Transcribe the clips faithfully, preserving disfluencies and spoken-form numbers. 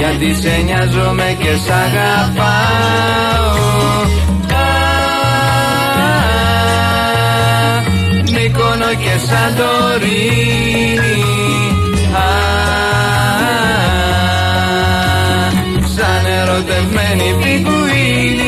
γιατί σε νοιάζομαι και σ' αγαπάω. Μύκονο και Σαντορίνη, σαν ερωτευμένη πιγκουίνη.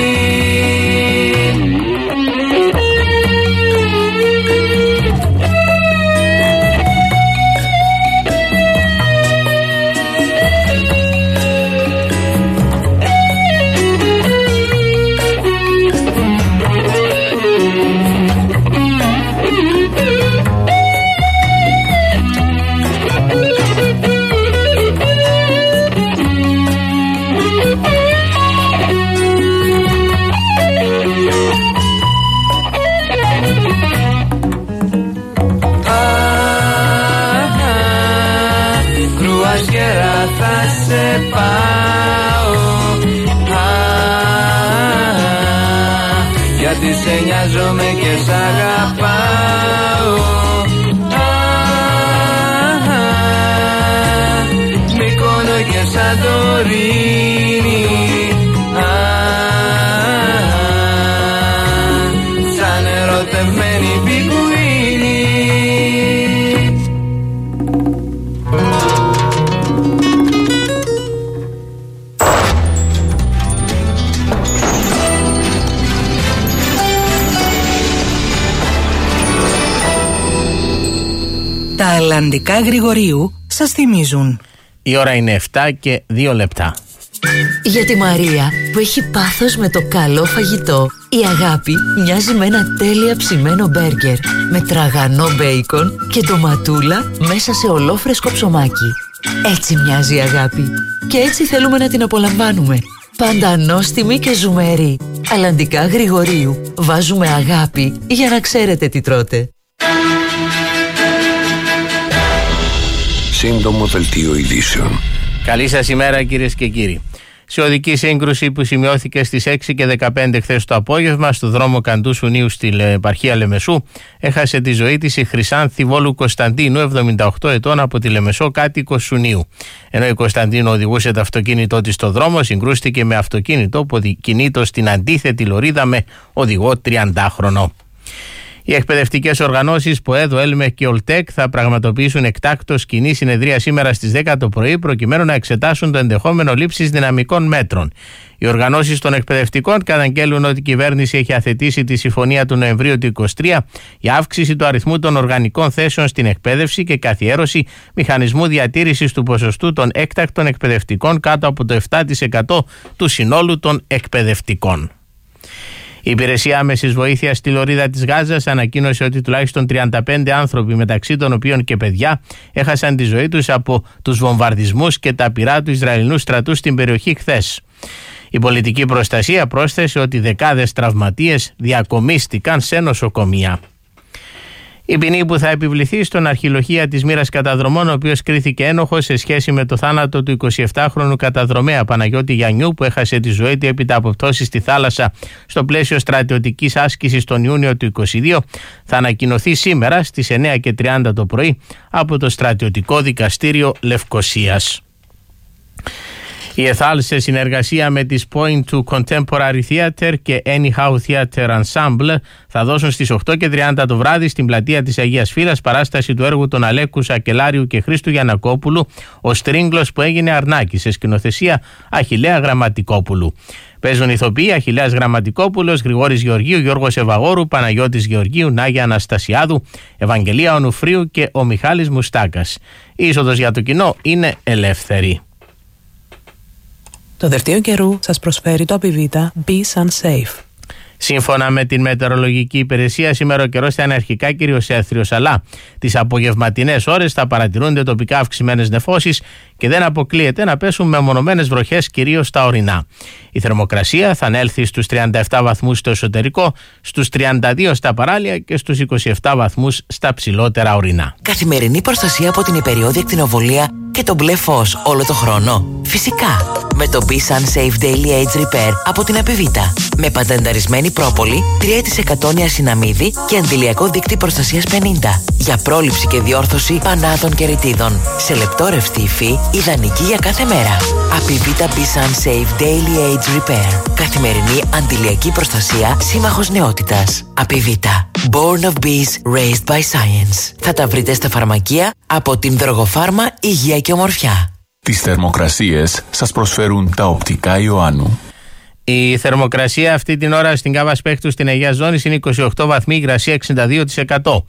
Γιατί σε νοιάζομαι και σ' αγαπάω. Μύκονο και Σαντορίνη, σαν ερωτευμένη πιγκουίνη. Τα αλλαντικά Γρηγορίου σας θυμίζουν. Η ώρα είναι επτά και δύο λεπτά. Για τη Μαρία που έχει πάθος με το καλό φαγητό, η αγάπη μοιάζει με ένα τέλεια ψημένο μπέργκερ με τραγανό μπέικον και ντοματούλα μέσα σε ολόφρεσκο ψωμάκι. Έτσι μοιάζει η αγάπη και έτσι θέλουμε να την απολαμβάνουμε. Πάντα νόστιμη και ζουμερή. Αλλαντικά Γρηγορίου. Βάζουμε αγάπη για να ξέρετε τι τρώτε. Σύντομο δελτίο ειδήσεων. Καλή σας ημέρα κυρίες και κύριοι. Σε οδική σύγκρουση που σημειώθηκε στις έξι και δεκαπέντε χθες το απόγευμα στο δρόμο Καντού Σουνίου στην επαρχία Λεμεσού, έχασε τη ζωή της η Χρυσάνθη Βόλου Κωνσταντίνου, εβδομήντα οκτώ ετών, από τη Λεμεσό, κάτοικος Σουνίου. Ενώ η Κωνσταντίνου οδηγούσε το αυτοκίνητό της στο δρόμο, συγκρούστηκε με αυτοκίνητο που κινείτο στην αντίθετη λωρίδα με οδηγό τριαντάχρονο. Οι εκπαιδευτικές οργανώσεις ΠΟΕΔ, ΕΛΜΕΚ και ΟΛΤΕΚ θα πραγματοποιήσουν εκτάκτως κοινή συνεδρία σήμερα στις δέκα το πρωί προκειμένου να εξετάσουν το ενδεχόμενο λήψης δυναμικών μέτρων. Οι οργανώσεις των εκπαιδευτικών καταγγέλουν ότι η κυβέρνηση έχει αθετήσει τη συμφωνία του Νοεμβρίου του είκοσι τρία για αύξηση του αριθμού των οργανικών θέσεων στην εκπαίδευση και καθιέρωση μηχανισμού διατήρησης του ποσοστού των έκτακτων εκπαιδευτικών κάτω από το επτά τοις εκατό του συνόλου των εκπαιδευτικών. Η Υπηρεσία Άμεσης Βοήθειας στη Λωρίδα της Γάζας ανακοίνωσε ότι τουλάχιστον τριάντα πέντε άνθρωποι, μεταξύ των οποίων και παιδιά, έχασαν τη ζωή τους από τους βομβαρδισμούς και τα πυρά του Ισραηλινού στρατού στην περιοχή χθες. Η πολιτική προστασία πρόσθεσε ότι δεκάδες τραυματίες διακομίστηκαν σε νοσοκομεία. Η ποινή που θα επιβληθεί στον αρχιλοχεία της Μοίρας Καταδρομών, ο οποίος κρίθηκε ένοχος σε σχέση με το θάνατο του εικοσιεπτάχρονου καταδρομέα Παναγιώτη Γιαννιού, που έχασε τη ζωή του έπειτα από πτώση στη θάλασσα στο πλαίσιο στρατιωτικής άσκησης τον Ιούνιο του είκοσι δύο, θα ανακοινωθεί σήμερα στις εννέα και τριάντα το πρωί από το Στρατιωτικό Δικαστήριο Λευκωσίας. Η ΕΘΑΛ, σε συνεργασία με τις Point to Contemporary Theatre και Anyhow Theatre Ensemble, θα δώσουν στις οκτώ και τριάντα το βράδυ στην πλατεία της Αγίας Φύλας παράσταση του έργου των Αλέκου Σακελάριου και Χρήστου Γιαννακόπουλου, «Ο Στρίγγλος που έγινε Αρνάκη», σε σκηνοθεσία Αχιλλέα Γραμματικόπουλου. Παίζουν ηθοποιοί Αχιλλέας Γραμματικόπουλος, Γρηγόρης Γεωργίου, Γιώργος Ευαγόρου, Παναγιώτης Γεωργίου, Νάγια Αναστασιάδου, Ευαγγελία Ονουφρίου και ο Μιχάλης Μουστάκας. Η είσοδος για το κοινό είναι ελεύθερη. Το δελτίο καιρού σας προσφέρει το Απιβίτα Be Sunsafe. Σύμφωνα με την μετεωρολογική υπηρεσία, σήμερα ο καιρός θα είναι αρχικά κυρίως έθριος, αλλά τις απογευματινές ώρες θα παρατηρούνται τοπικά αυξημένες νεφώσεις και δεν αποκλείεται να πέσουν μεμονωμένες βροχές κυρίως στα ορεινά. Η θερμοκρασία θα ανέλθει στους τριάντα επτά βαθμούς στο εσωτερικό, στους τριάντα δύο στα παράλια και στους είκοσι επτά βαθμούς στα ψηλότερα ορεινά. Καθημερινή προστασία από την υπεριώδη ακτινοβολία και το μπλε φως όλο το χρόνο. Φυσικά, με το Be Sun Safe Daily Age Repair από την Apivita. Με πατενταρισμένη πρόπολη, τρία τοις εκατό νιασιναμίδι και αντιλιακό δίκτυ προστασίας πενήντα. Για πρόληψη και διόρθωση πανάτων και ρητίδων. Σε λεπτόρευστη υφή, ιδανική για κάθε μέρα. Apivita Be Sun Safe Daily Age Repair. Καθημερινή αντιλιακή προστασία, σύμμαχος νεότητας. Apivita. Born of bees, raised by science. Θα τα βρείτε στα φαρμακεία από την Δρογοφάρμα Υγεία και Ομορφιά. Τις θερμοκρασίες σας προσφέρουν τα οπτικά Ιωάννου. Η θερμοκρασία αυτή την ώρα στην Κάβα Σπέκτου στην Αιγαία Ζώνη είναι είκοσι οκτώ βαθμοί, υγρασία εξήντα δύο τοις εκατό.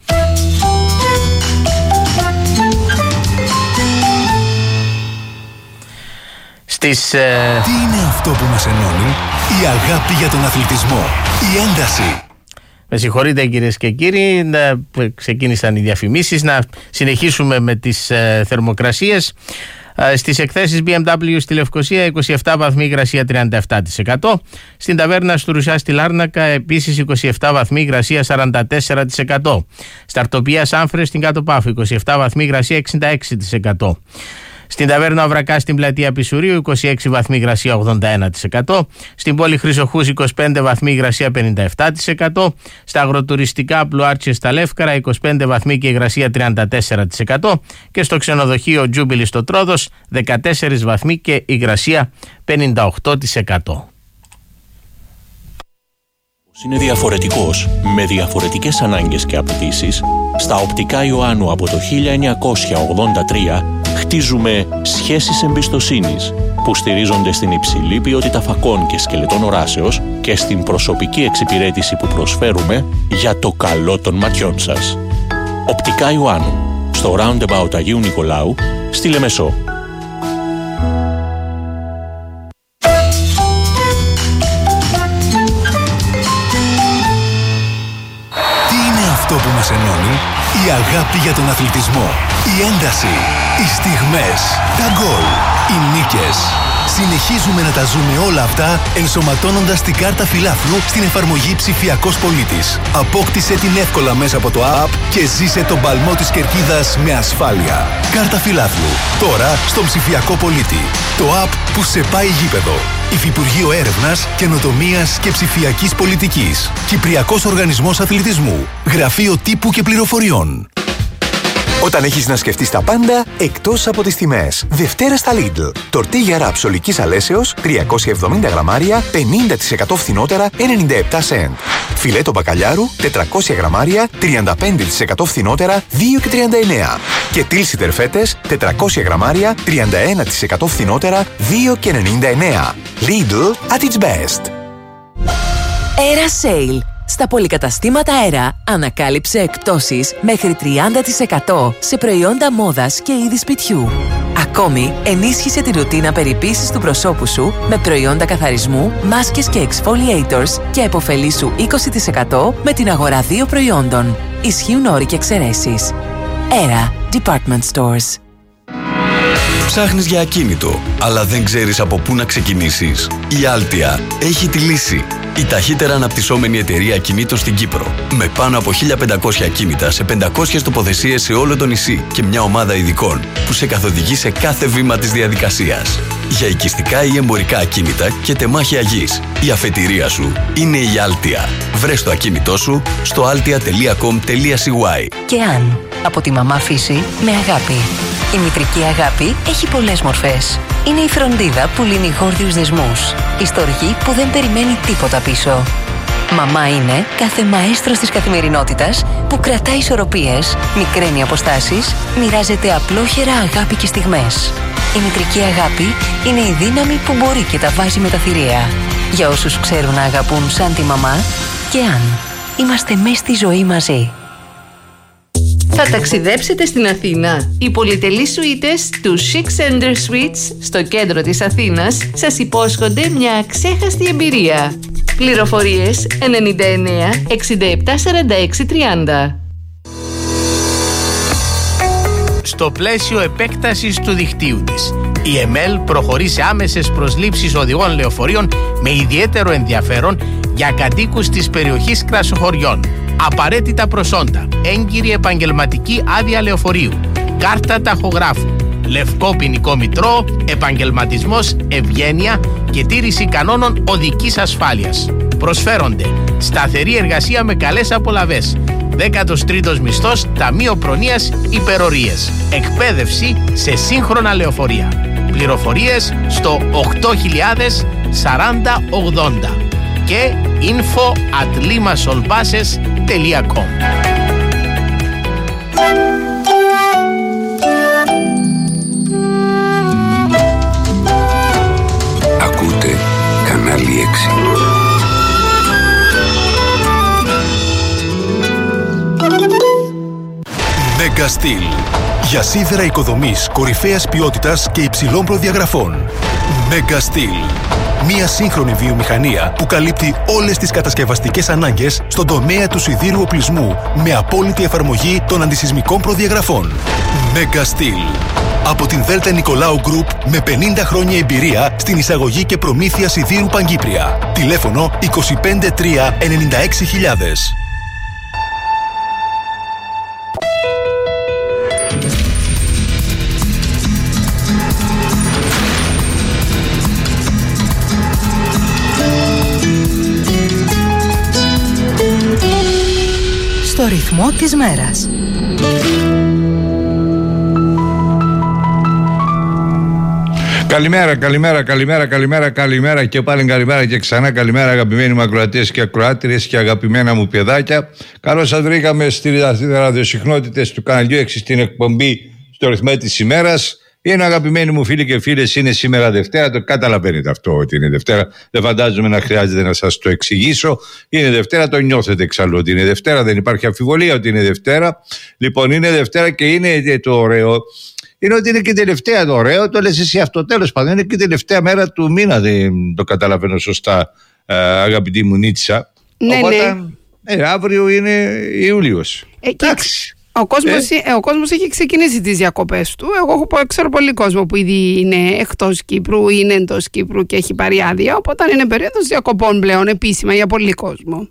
Στις, ε... Τι είναι αυτό που μας ενώνει? Η αγάπη για τον αθλητισμό, η ένταση. Με συγχωρείτε κυρίες και κύριοι, ξεκίνησαν οι διαφημίσεις. Να συνεχίσουμε με τις ε, θερμοκρασίες. Στις εκθέσεις μπι εμ ντάμπλιου στη Λευκοσία είκοσι επτά βαθμοί, υγρασία τριάντα επτά τοις εκατό. Στην ταβέρνα του Ρουσιά στη Λάρνακα επίσης είκοσι επτά βαθμοί, υγρασία σαράντα τέσσερα τοις εκατό. Στα Αρτοπία Σάμφρες στην Κάτω Πάφο είκοσι επτά βαθμοί, υγρασία εξήντα έξι τοις εκατό. Στην ταβέρνα Αβρακά στην πλατεία Πισουρίου είκοσι έξι βαθμοί, υγρασία ογδόντα ένα τοις εκατό. Στην πόλη Χρυσοχούς είκοσι πέντε βαθμοί, υγρασία πενήντα επτά τοις εκατό. Στα αγροτουριστικά Πλουάρτσες στα Λεύκαρα είκοσι πέντε βαθμοί και υγρασία τριάντα τέσσερα τοις εκατό. Και στο ξενοδοχείο Τζούμπιλι στο Τρόδος δεκατέσσερα βαθμοί και υγρασία πενήντα οκτώ τοις εκατό. Είναι διαφορετικός, με διαφορετικές ανάγκες και απαιτήσεις, στα οπτικά Ιωάννου από το χίλια εννιακόσια ογδόντα τρία χτίζουμε σχέσεις εμπιστοσύνης που στηρίζονται στην υψηλή ποιότητα φακών και σκελετών οράσεως και στην προσωπική εξυπηρέτηση που προσφέρουμε για το καλό των ματιών σας. Οπτικά Ιωάννου, στο Roundabout Αγίου Νικολάου, στη Λεμεσό. Αυτό που μας ενώνει, η αγάπη για τον αθλητισμό, η ένταση, οι στιγμές, τα γκολ, οι νίκες. Συνεχίζουμε να τα ζούμε όλα αυτά ενσωματώνοντας την κάρτα φιλάθλου στην εφαρμογή Ψηφιακός Πολίτης. Απόκτησε την εύκολα μέσα από το app και ζήσε τον παλμό της κερκίδας με ασφάλεια. Κάρτα φιλάθλου. Τώρα στον Ψηφιακό Πολίτη. Το app που σε πάει γήπεδο. Υφυπουργείο Έρευνας, Καινοτομίας και Ψηφιακής Πολιτικής. Κυπριακός Οργανισμός Αθλητισμού. Γραφείο Τύπου και Πληροφοριών. Όταν έχεις να σκεφτείς τα πάντα, εκτός από τις τιμές. Δευτέρα στα Lidl. Τορτίγια ραπ ολικής αλέσεως, τριακόσια εβδομήντα γραμμάρια, πενήντα τοις εκατό φθηνότερα, ενενήντα επτά σεντ. Φιλέτο μπακαλιάρου, τετρακόσια γραμμάρια, τριάντα πέντε τοις εκατό φθηνότερα, δύο και τριάντα εννέα. Και τίλσι τερφέτες, τετρακόσια γραμμάρια, τριάντα ένα τοις εκατό φθηνότερα, δύο και ενενήντα εννέα. Lidl at its best. Era Sale. Στα πολυκαταστήματα Αέρα ανακάλυψε εκπτώσεις μέχρι τριάντα τοις εκατό σε προϊόντα μόδας και είδη σπιτιού. Ακόμη, ενίσχυσε τη ρουτίνα περιποίησης του προσώπου σου με προϊόντα καθαρισμού, μάσκες και exfoliators και επωφελήσου είκοσι τοις εκατό με την αγορά δύο προϊόντων. Ισχύουν όροι και εξαιρέσεις. Αέρα Department Stores. Ψάχνεις για ακίνητο, αλλά δεν ξέρεις από πού να ξεκινήσεις? Η Altia έχει τη λύση. Η ταχύτερα αναπτυσσόμενη εταιρεία ακινήτων στην Κύπρο. Με πάνω από χίλια πεντακόσια ακίνητα σε πεντακόσιες τοποθεσίες σε όλο το νησί και μια ομάδα ειδικών που σε καθοδηγεί σε κάθε βήμα της διαδικασίας. Για οικιστικά ή εμπορικά ακίνητα και τεμάχια γης, η αφετηρία σου είναι η Altia. Βρες το ακίνητό σου στο altia τελεία com τελεία c y. Και αν, από τη μαμά φύση με αγάπη. Η μητρική αγάπη έχει πολλές μορφές. Είναι η φροντίδα που λύνει γόρδιους δεσμούς. Η στοργή που δεν περιμένει τίποτα πίσω. Μαμά είναι κάθε μαέστρος της καθημερινότητας που κρατάει ισορροπίες, μικραίνει αποστάσεις, μοιράζεται απλόχερα αγάπη και στιγμές. Η μητρική αγάπη είναι η δύναμη που μπορεί και τα βάζει με τα θηρία. Για όσους ξέρουν να αγαπούν σαν τη μαμά, και αν είμαστε μες στη ζωή μαζί. Θα ταξιδέψετε στην Αθήνα? Οι πολυτελείς σουίτες του Chic Center Suites στο κέντρο της Αθήνας σας υπόσχονται μια αξέχαστη εμπειρία. Πληροφορίες ενενήντα εννέα εξήντα επτά σαράντα έξι τριάντα. Στο πλαίσιο επέκτασης του δικτύου της, η ΕΜΕΛ προχωρεί σε άμεσες προσλήψεις οδηγών λεωφορείων με ιδιαίτερο ενδιαφέρον για κατοίκους της περιοχής Κρασοχωριών. Απαραίτητα προσόντα: έγκυρη επαγγελματική άδεια λεωφορείου, κάρτα ταχογράφου, λευκό ποινικό μητρό, επαγγελματισμός, ευγένεια και τήρηση κανόνων οδικής ασφάλειας. Προσφέρονται σταθερή εργασία με καλές απολαβές, δέκατος τρίτος μισθός, ταμείο προνοίας, υπερορίες, εκπαίδευση σε σύγχρονα λεωφορεία. Πληροφορίες στο οκτώ χιλιάδες σαράντα ογδόντα και info at limasolbases τελεία com. Ακούτε κανάλι έξι. Mega Steel. Για σίδερα οικοδομής κορυφαίας ποιότητας και υψηλών προδιαγραφών. Mega Steel. Μια σύγχρονη βιομηχανία που καλύπτει όλες τις κατασκευαστικές ανάγκες στον τομέα του σιδήρου οπλισμού με απόλυτη εφαρμογή των αντισυσμικών προδιαγραφών. Mega Steel. Από την Δέλτα Νικολάου Group με πενήντα χρόνια εμπειρία στην εισαγωγή και προμήθεια σιδήρου Παγκύπρια. Τηλέφωνο είκοσι πέντε τρία ενενήντα έξι χιλιάδες. Στο ρυθμό της μέρας. Καλημέρα, καλημέρα, καλημέρα, καλημέρα, καλημέρα και πάλι καλημέρα και ξανά καλημέρα, αγαπημένοι μου ακροατές και ακροάτριες και αγαπημένα μου παιδάκια. Καλώς σας βρήκαμε στις ραδιοσυχνότητες του καναλιού έξι στην εκπομπή στο ρυθμό της ημέρας. Είναι αγαπημένοι μου φίλοι και φίλες, είναι σήμερα Δευτέρα. Το καταλαβαίνετε αυτό ότι είναι Δευτέρα. Δεν φαντάζομαι να χρειάζεται να σας το εξηγήσω. Είναι Δευτέρα, το νιώθετε εξάλλου ότι είναι Δευτέρα. Δεν υπάρχει αμφιβολία ότι είναι Δευτέρα. Λοιπόν, είναι Δευτέρα και είναι το ωραίο. Είναι ότι είναι και τελευταία το ωραίο. Το λες εσύ αυτό, τέλος πάντων. Είναι και τελευταία μέρα του μήνα. Δεν το καταλαβαίνω σωστά, αγαπητή μου Νίτσα. Ναι, Οπότε, ναι. Ε, αύριο είναι Ιούλιος. Ε, Εντάξει. Ο κόσμος, Ε? ε, ο κόσμος έχει ξεκινήσει τις διακοπές του. Εγώ έχω, ξέρω πολύ κόσμο που ήδη είναι εκτός Κύπρου ή είναι εντός Κύπρου και έχει πάρει άδεια. Οπότε είναι περίοδος διακοπών πλέον επίσημα για πολύ κόσμο.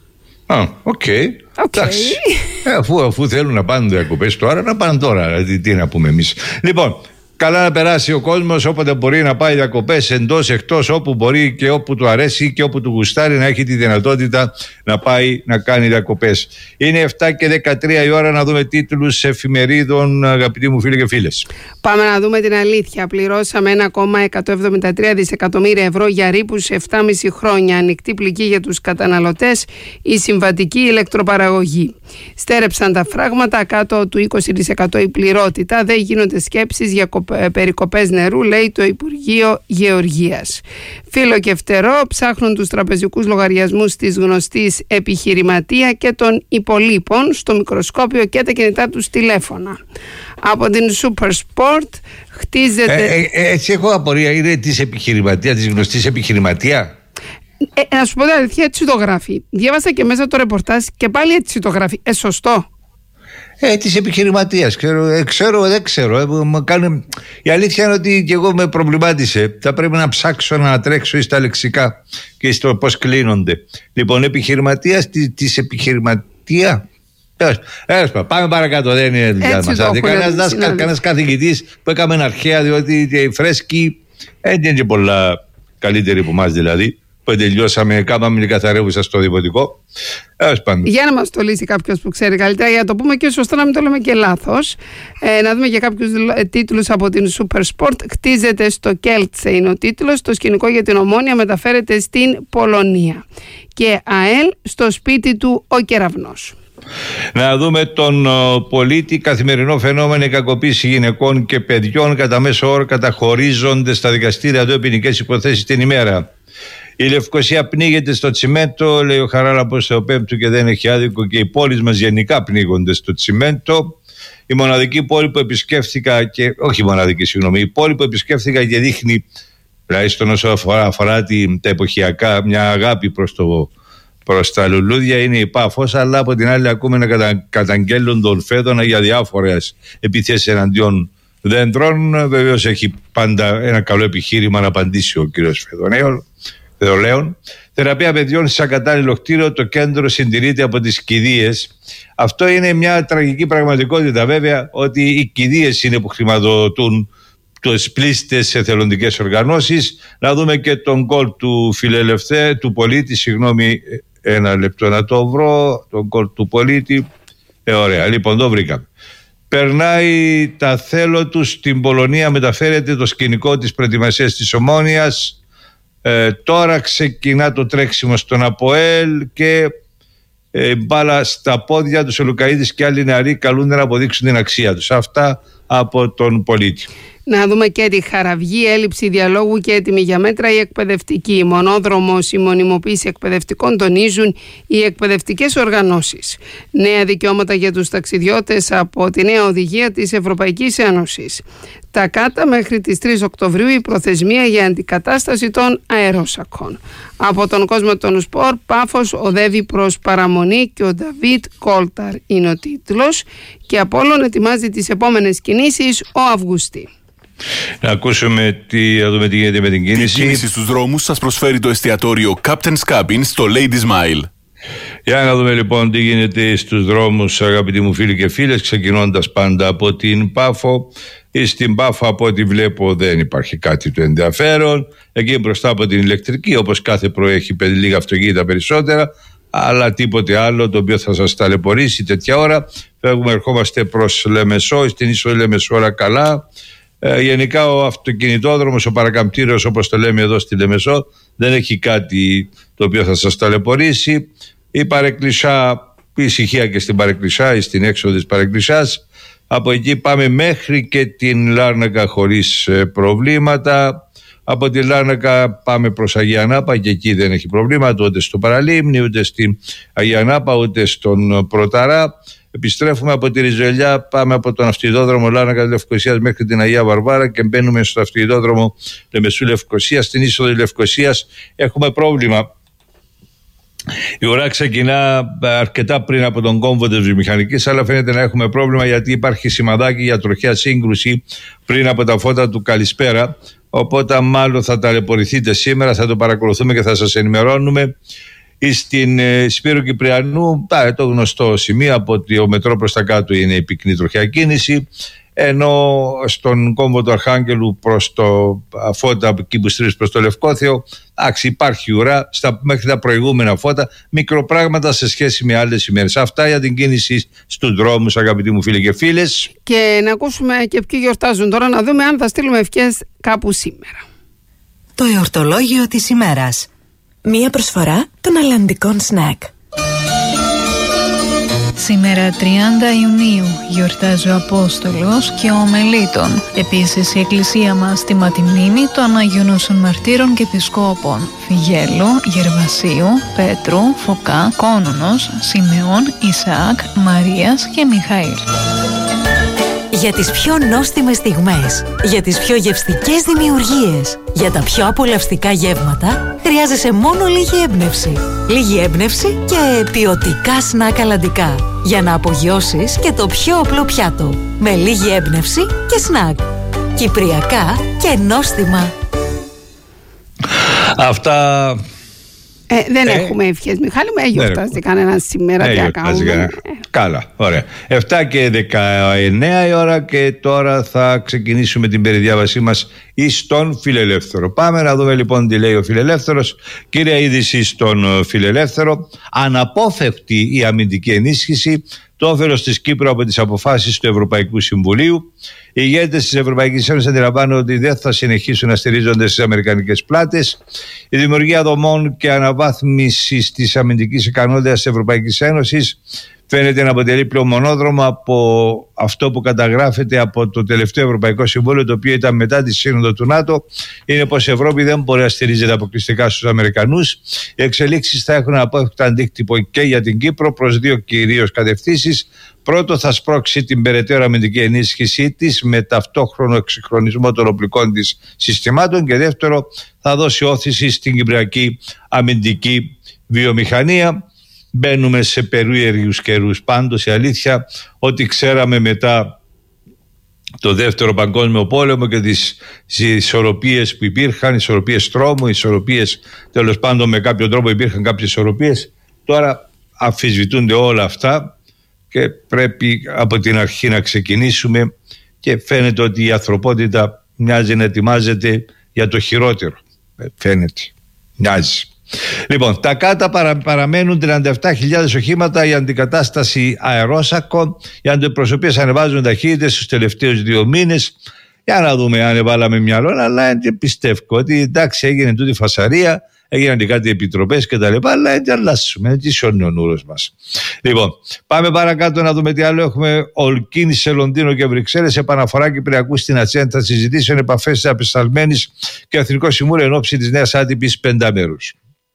Α, οκ. Okay. Εντάξει. Ε, αφού, αφού θέλουν να πάνε διακοπές τώρα, να πάνε τώρα. Δηλαδή, τι να πούμε εμείς. Λοιπόν, καλά να περάσει ο κόσμος όποτε μπορεί να πάει διακοπές, εντός, εκτός, όπου μπορεί και όπου του αρέσει και όπου του γουστάρει, να έχει τη δυνατότητα να πάει να κάνει διακοπές. Είναι επτά και δεκατρία η ώρα να δούμε τίτλους εφημερίδων, αγαπητοί μου φίλοι και φίλες. Πάμε να δούμε την αλήθεια. Πληρώσαμε ένα κόμμα εκατόν εβδομήντα τρία δισεκατομμύρια ευρώ για ρήπους σε επτά και μισό χρόνια. Ανοιχτή πληγή για τους καταναλωτές, η συμβατική ηλεκτροπαραγωγή. Στέρεψαν τα φράγματα, κάτω του είκοσι τοις εκατό η πληρότητα. Δεν γίνονται σκέψεις για περικοπές νερού, λέει το Υπουργείο Γεωργίας. Φύλλο και φτερό ψάχνουν τους τραπεζικούς λογαριασμούς της γνωστής επιχειρηματία και των υπολείπων στο μικροσκόπιο και τα κινητά τους τηλέφωνα. Από την Super Sport χτίζεται... Ε, ε, έτσι έχω απορία, είναι της επιχειρηματία, της γνωστής επιχειρηματία. Ε, να σου πω την αλήθεια, έτσι το γράφει. Διάβασα και μέσα το ρεπορτάζ και πάλι έτσι το γράφει. Ε, σωστό. Ε, της επιχειρηματίας, ξέρω, ε, ξέρω, δεν ξέρω. Ε, κάνει... Η αλήθεια είναι ότι και εγώ με προβλημάτισε. Θα πρέπει να ψάξω να τρέξω στα λεξικά και στο πώς κλείνονται. Λοιπόν, επιχειρηματίας, της, της επιχειρηματία. Ε, πάμε παρακάτω, δεν είναι δουλειά μας. Κανένας δάσκαλος, κανένας καθηγητής που έκαμε αρχαία, διότι οι φρέσκοι δεν είναι και πολλά καλύτεροι από εμάς δηλαδή. Που τελειώσαμε, κάμαμε καθαρεύουσα στο δημοτικό. Για να μας το λύσει κάποιος που ξέρει καλύτερα, για να το πούμε και σωστά, να μην το λέμε και λάθος. Ε, να δούμε και κάποιους τίτλους από την Super Sport. Χτίζεται στο Κέλτσε, είναι ο τίτλος. Το σκηνικό για την Ομόνια μεταφέρεται στην Πολωνία. Και ΑΕΛ, στο σπίτι του ο κεραυνός. Να δούμε τον uh, πολίτη. Καθημερινό φαινόμενο, η κακοποίηση γυναικών και παιδιών κατά μέσο όρο καταχωρίζονται στα δικαστήρια εδώ ποινικές υποθέσεις την ημέρα. Η Λευκοσία πνίγεται στο τσιμέντο, λέει ο Χαράλαμπος στο Πέμπτου, και δεν έχει άδικο, και οι πόλεις μας γενικά πνίγονται στο τσιμέντο. Η μοναδική πόλη που επισκέφθηκα, και όχι μοναδική, συγγνώμη, η πόλη που επισκέφθηκα και δείχνει, τουλάχιστον όσο αφορά, αφορά τη, τα εποχιακά, μια αγάπη προς, το, προς τα λουλούδια, είναι η Πάφος, αλλά από την άλλη ακούμε να κατα, καταγγέλουν τον Φέδωνα για διάφορες επιθέσεις εναντίον δέντρων. Βεβαίως έχει πάντα ένα καλό επιχείρημα να απαντήσει ο κύριος Φεδονέων. Λέων. Θεραπεία παιδιών σε ακατάλληλο κτίριο, το κέντρο συντηρείται από τις κηδείες. Αυτό είναι μια τραγική πραγματικότητα, βέβαια, ότι οι κηδείες είναι που χρηματοδοτούν τις πλήστες εθελοντικές οργανώσεις. Να δούμε και τον κόλ του φιλελευθέ, του πολίτη, συγγνώμη, ένα λεπτό να το βρω, τον κόλ του πολίτη. Ε, ωραία, λοιπόν, το βρήκαμε. Περνάει τα θέλω του στην Πολωνία, μεταφέρεται το σκηνικό της προετοιμασίας της Ομόνοιας. Ε, τώρα ξεκινά το τρέξιμο στον ΑΠΟΕΛ και ε, μπάλα στα πόδια τους. Ο Λουκαΐδης και άλλοι νεαροί καλούνται να αποδείξουν την αξία τους. Αυτά από τον πολίτη. Να δούμε και τη Χαραυγή, έλλειψη διαλόγου και έτοιμη για μέτρα η εκπαιδευτική. Μονόδρομος, η μονιμοποίηση εκπαιδευτικών, τονίζουν οι εκπαιδευτικές οργανώσεις. Νέα δικαιώματα για τους ταξιδιώτες από τη νέα οδηγία της Ευρωπαϊκής Ένωσης. Τα ΚΑΤΑ μέχρι τις τρεις Οκτωβρίου η προθεσμία για αντικατάσταση των αερόσακων. Από τον κόσμο των σπορ, Πάφος οδεύει προς παραμονή και ο Νταβίτ Κόλταρ είναι ο τίτλος και Απόλλων ετοιμάζει τις επόμενες κινήσεις ο Αυγουστή. Να ακούσουμε τι, να δούμε τι γίνεται με την κίνηση. Την κίνηση στους δρόμους σας προσφέρει το εστιατόριο Captain's Cabin στο Lady Smile. Για να δούμε λοιπόν τι γίνεται στους δρόμους, αγαπητοί μου φίλοι και φίλες, ξεκινώντας πάντα από την Πάφο. Στην Πάφο, από ό,τι βλέπω, δεν υπάρχει κάτι το ενδιαφέρον. Εκεί μπροστά από την ηλεκτρική, όπως κάθε πρωί, έχει λίγα αυτοκίνητα περισσότερα, αλλά τίποτε άλλο το οποίο θα σας ταλαιπωρήσει τέτοια ώρα. Φεύγουμε, ερχόμαστε προς Λεμεσό, στην είσοδο Λεμεσό όλα καλά. Ε, γενικά ο αυτοκινητόδρομος, ο παρακαμπτήριος όπως το λέμε εδώ στη Λεμεσό, δεν έχει κάτι το οποίο θα σας ταλαιπωρήσει. Η Παρεκκλησιά, η ησυχία και στην Παρεκκλησιά ή στην έξοδο της Παρεκκλησιάς. Από εκεί πάμε μέχρι και την Λάρνακα χωρίς ε, προβλήματα. Από τη Λάρνακα πάμε προς Αγία Νάπα και εκεί δεν έχει προβλήματα ούτε στο Παραλίμνη, ούτε στην Αγία Νάπα, ούτε στον Πρωταρά. Επιστρέφουμε από τη Ριζελιά, πάμε από τον αυτοκινητόδρομο Λάρνακα Λευκωσίας μέχρι την Αγία Βαρβάρα και μπαίνουμε στο αυτοκινητόδρομο Λεμεσού Λευκωσίας. Στην είσοδο Λευκωσίας έχουμε πρόβλημα. Η ουρά ξεκινά αρκετά πριν από τον κόμβο της βιομηχανικής, αλλά φαίνεται να έχουμε πρόβλημα γιατί υπάρχει σημαδάκι για τροχαία σύγκρουση πριν από τα φώτα του Καλησπέρα. Οπότε μάλλον θα ταλαιπωρηθείτε σήμερα, θα το παρακολουθούμε και θα σας ενημερώνουμε. Στην ε, Σπύρου Κυπριανού, α, το γνωστό σημείο, από το μετρό προς τα κάτω είναι η πυκνή τροχιά κίνηση, ενώ στον κόμβο του Αρχάγγελου προς το φώτα από εκεί που στρίβεις προς το Λευκόθεο, άξι, υπάρχει ουρά στα, μέχρι τα προηγούμενα φώτα, μικροπράγματα σε σχέση με άλλες ημέρες. Αυτά για την κίνηση στους δρόμους, αγαπητοί μου φίλοι και φίλες. Και να ακούσουμε και ποιοι γιορτάζουν τώρα, να δούμε αν θα στείλουμε ευχές κάπου σήμερα. Το εορτολόγιο της ημέρας. Μία προσφορά των αλλαντικών σνακ. Σήμερα τριάντα Ιουνίου γιορτάζει ο Απόστολος και ο Μελίτων. Επίσης η Εκκλησία μας τιμά τη μνήμη των Αγίων Νόσων Μαρτύρων και Επισκόπων Φιγέλου, Γερβασίου, Πέτρου, Φωκά, Κόνονος, Σιμεών, Ισαάκ, Μαρίας και Μιχαήλ. Για τις πιο νόστιμες στιγμές, για τις πιο γευστικές δημιουργίες, για τα πιο απολαυστικά γεύματα, χρειάζεσαι μόνο λίγη έμπνευση. Λίγη έμπνευση και ποιοτικά σνακ αλλαντικά, για να απογειώσεις και το πιο απλό πιάτο. Με λίγη έμπνευση και σνακ. Κυπριακά και νόστιμα. Αυτά... Ε, δεν ε, έχουμε ευχές, Μιχάλη, με γιορτάζει κανένα σήμερα, ε, τι να κάνουμε. Καλά, ωραία. εφτά και δεκαεννέα η ώρα και τώρα θα ξεκινήσουμε την περιδιάβασή μας εις τον Φιλελεύθερο. Πάμε να δούμε λοιπόν τι λέει ο Φιλελεύθερος. Κύρια είδηση στον Φιλελεύθερο: αναπόφευκτη η αμυντική ενίσχυση, το όφελος της Κύπρου από τις αποφάσεις του Ευρωπαϊκού Συμβουλίου. Οι ηγέτες της Ευρωπαϊκής Ένωσης αντιλαμβάνονται ότι δεν θα συνεχίσουν να στηρίζονται στις αμερικανικές πλάτες. Η δημιουργία δομών και αναβάθμιση της αμυντικής ικανότητας της Ευρωπαϊκής Ένωσης φαίνεται να αποτελεί πλέον μονόδρομο από αυτό που καταγράφεται από το τελευταίο Ευρωπαϊκό Συμβούλιο, το οποίο ήταν μετά τη σύνοδο του ΝΑΤΟ. Είναι πως η Ευρώπη δεν μπορεί να στηρίζεται αποκλειστικά στους Αμερικανούς. Οι εξελίξεις θα έχουν απόφευκτο αντίκτυπο και για την Κύπρο προς δύο κυρίως κατευθύνσεις. Πρώτο, θα σπρώξει την περαιτέρω αμυντική ενίσχυσή της με ταυτόχρονο εξυγχρονισμό των οπλικών της συστημάτων, και δεύτερο, θα δώσει όθηση στην κυπριακή αμυντική βιομηχανία. Μπαίνουμε σε περίεργους καιρούς. Πάντως η αλήθεια, ότι ξέραμε μετά το δεύτερο παγκόσμιο πόλεμο και τις ισορροπίες που υπήρχαν, ισορροπίες τρόμου, ισορροπίες τέλος πάντων με κάποιο τρόπο υπήρχαν κάποιες ισορροπίες. Τώρα αμφισβητούνται όλα αυτά και πρέπει από την αρχή να ξεκινήσουμε και φαίνεται ότι η ανθρωπότητα μοιάζει να ετοιμάζεται για το χειρότερο. Φαίνεται, μοιάζει. Λοιπόν, τα ΚΑΤΑ παρα, παραμένουν τριάντα επτά χιλιάδες οχήματα, η αντικατάσταση αερόσακο, οι αντιπροσωπείες ανεβάζουν ταχύτητες στους τελευταίους δύο μήνες. Για να δούμε αν βάλαμε μυαλό, αλλά πιστεύω ότι εντάξει, έγινε τούτη φασαρία, έγιναν και κάτι επιτροπές και τα λοιπά, αλλά έτσι αλλάσουμε, έτσι σώνει ο νουρός μας. Λοιπόν, πάμε παρακάτω να δούμε τι άλλο έχουμε. Ολκίνηση σε Λονδίνο και Βρυξέλλες, επαναφορά Κυπριακού στην ατζέντα συζητήσεων, επαφές απεσταλμένης και Εθνικό Συμβούλιο εν ώψη της νέας άτυπης πενταμέρους.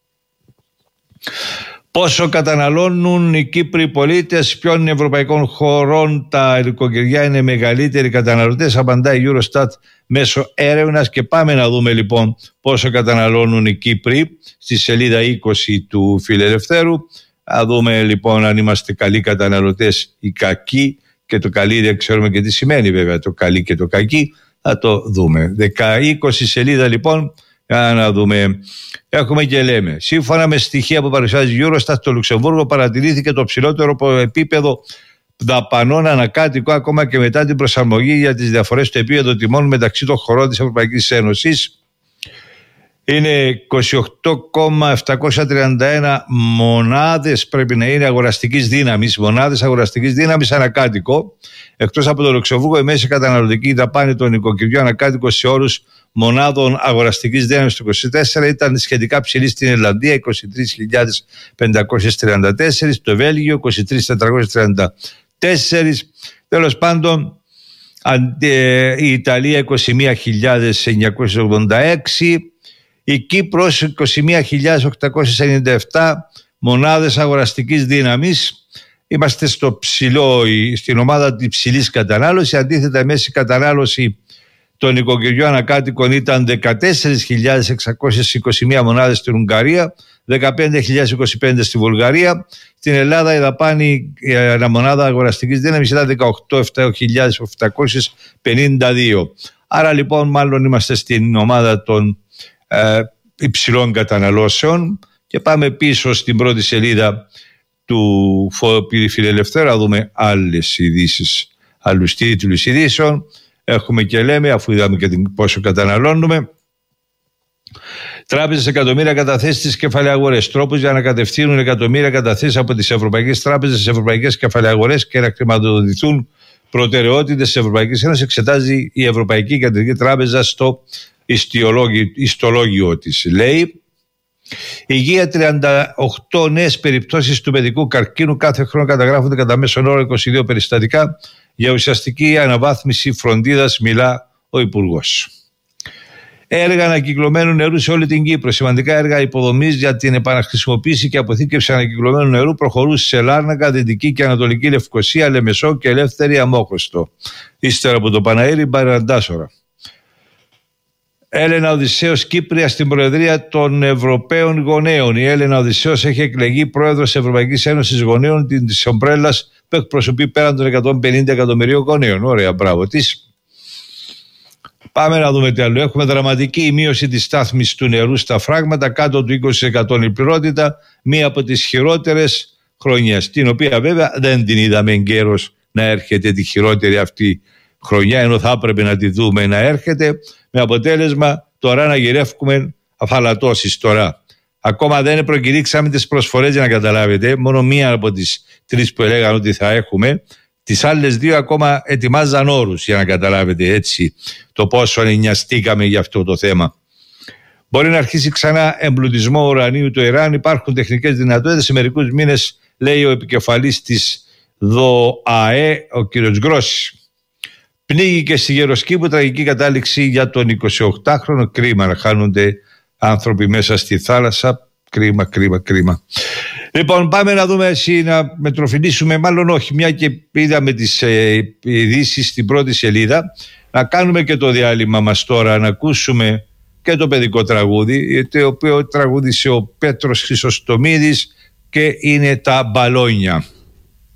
Πόσο καταναλώνουν οι Κύπροι πολίτες, ποιων ευρωπαϊκών χωρών τα νοικοκυριά είναι μεγαλύτεροι καταναλωτές, απαντάει η Eurostat μέσω έρευνας. Και πάμε να δούμε λοιπόν πόσο καταναλώνουν οι Κύπροι στη σελίδα είκοσι του Φιλελευθέρου. Να δούμε λοιπόν αν είμαστε καλοί καταναλωτές ή κακοί, και το καλή δεν ξέρουμε και τι σημαίνει βέβαια το καλή και το κακή, θα το δούμε. είκοσι σελίδα λοιπόν. Για να δούμε. Έχουμε και λέμε. Σύμφωνα με στοιχεία που παρουσιάζει η Eurostat, στο Λουξεμβούργο παρατηρήθηκε το ψηλότερο επίπεδο δαπανών ανακάτοικο ακόμα και μετά την προσαρμογή για τις διαφορές στο επίπεδο τιμών μεταξύ των χωρών της Ευρωπαϊκής Ένωσης. Είναι είκοσι οκτώ χιλιάδες επτακόσιες τριάντα ένα μονάδες, πρέπει να είναι αγοραστικής δύναμης, μονάδες αγοραστικής δύναμης ανακάτοικο. Εκτός από το Λουξεμβούργο, η μέση καταναλωτική δαπάνη των νοικοκυριών ανακάτοικο σε όρους μονάδων αγοραστικής δύναμης του είκοσι τέσσερα ήταν σχετικά ψηλή στην Ιρλανδία, είκοσι τρεις χιλιάδες πεντακόσιες τριάντα τέσσερα, στο Βέλγιο είκοσι τρεις χιλιάδες τετρακόσιες τριάντα τέσσερα. Τέλος πάντων, η Ιταλία είκοσι μία χιλιάδες εννιακόσιες ογδόντα έξι, η Κύπρος είκοσι μία χιλιάδες οκτακόσιες ενενήντα επτά μονάδες αγοραστικής δύναμης. Είμαστε στο ψηλό, στην ομάδα της ψηλής κατανάλωσης. Αντίθετα, η μέση κατανάλωση των νοικοκυριών ανακάτοικων ήταν δεκατέσσερις χιλιάδες εξακόσιες είκοσι μία μονάδες στην Ουγγαρία, δεκαπέντε χιλιάδες είκοσι πέντε στη Βουλγαρία. Στην Ελλάδα η δαπάνη ανά μονάδα αγοραστικής δύναμης ήταν δεκαοκτώ χιλιάδες επτακόσιες πενήντα δύο. Άρα λοιπόν μάλλον είμαστε στην ομάδα των ε, υψηλών καταναλώσεων. Και πάμε πίσω στην πρώτη σελίδα του Φιλελευθέρου να δούμε άλλες ειδήσεις, άλλους τίτλους ειδήσεων. Έχουμε και λέμε, αφού είδαμε και πόσο καταναλώνουμε. Τράπεζες εκατομμύρια καταθέσεις στις κεφαλαίες. Τρόπους για να κατευθύνουν εκατομμύρια καταθέσεις από τις ευρωπαϊκές τράπεζες στις ευρωπαϊκές κεφαλαίες και να χρηματοδοτηθούν προτεραιότητες της Ευρωπαϊκής Ένωσης, εξετάζει η Ευρωπαϊκή Κεντρική Τράπεζα στο ιστολόγιο της. Λέει: Υγεία, τριάντα οκτώ νέες περιπτώσεις του παιδικού καρκίνου. Κάθε χρόνο καταγράφονται κατά μέσον όρο είκοσι δύο περιστατικά. Για ουσιαστική αναβάθμιση φροντίδας μιλά ο Υπουργός. Έργα ανακυκλωμένου νερού σε όλη την Κύπρο. Σημαντικά έργα υποδομής για την επαναχρησιμοποίηση και αποθήκευση ανακυκλωμένου νερού προχωρούν σε Λάρνακα, Δυτική και Ανατολική Λευκοσία, Λεμεσό και Ελεύθερη Αμόχωστο. Ύστερα από το Παναήρι, Μπαραντάσορα. Έλενα Οδυσσέως Κύπρια στην Προεδρία των Ευρωπαίων Γονέων. Η Έλενα Οδυσσέως έχει εκλεγεί πρόεδρος της Ευρωπαϊκής Ένωσης Γονέων της ομπρέλας που εκπροσωπεί πέραν των εκατόν πενήντα εκατομμυρίων γονέων. Ωραία, μπράβο της. Πάμε να δούμε τι άλλο. Έχουμε δραματική μείωση της στάθμης του νερού στα φράγματα, κάτω του είκοσι τοις εκατό η πληρότητα, μία από τις χειρότερες χρονιές, την οποία βέβαια δεν την είδαμε εγκαίρως να έρχεται τη χειρότερη αυτή χρονιά, ενώ θα έπρεπε να τη δούμε να έρχεται, με αποτέλεσμα τώρα να γυρεύουμε αφαλατώσεις τώρα. Ακόμα δεν προκηρύξαμε τις προσφορές για να καταλάβετε, μόνο μία από τις τρεις που έλεγαν ότι θα έχουμε. Τις άλλες δύο ακόμα ετοιμάζαν όρους για να καταλάβετε έτσι το πόσο νοιαστήκαμε για αυτό το θέμα. Μπορεί να αρχίσει ξανά εμπλουτισμό ουρανίου το Ιράν. Υπάρχουν τεχνικές δυνατότητες. Σε μερικούς μήνες, λέει ο επικεφαλής της ΔΟΑΕ, ο κ. Γκρόση. Πνίγηκε στη Γεροσκήπου, τραγική κατάληξη για τον εικοσιοκτάχρονο. Κρίμα να χάνονται άνθρωποι μέσα στη θάλασσα. Κρίμα, κρίμα, κρίμα. Λοιπόν, πάμε να δούμε εσύ να μετροφιλήσουμε, μάλλον όχι, μια και είδαμε τις ε, ειδήσεις στην πρώτη σελίδα, να κάνουμε και το διάλειμμα μας τώρα, να ακούσουμε και το παιδικό τραγούδι, το οποίο τραγούδισε ο Πέτρος Χρυσοστομίδης και είναι τα μπαλόνια.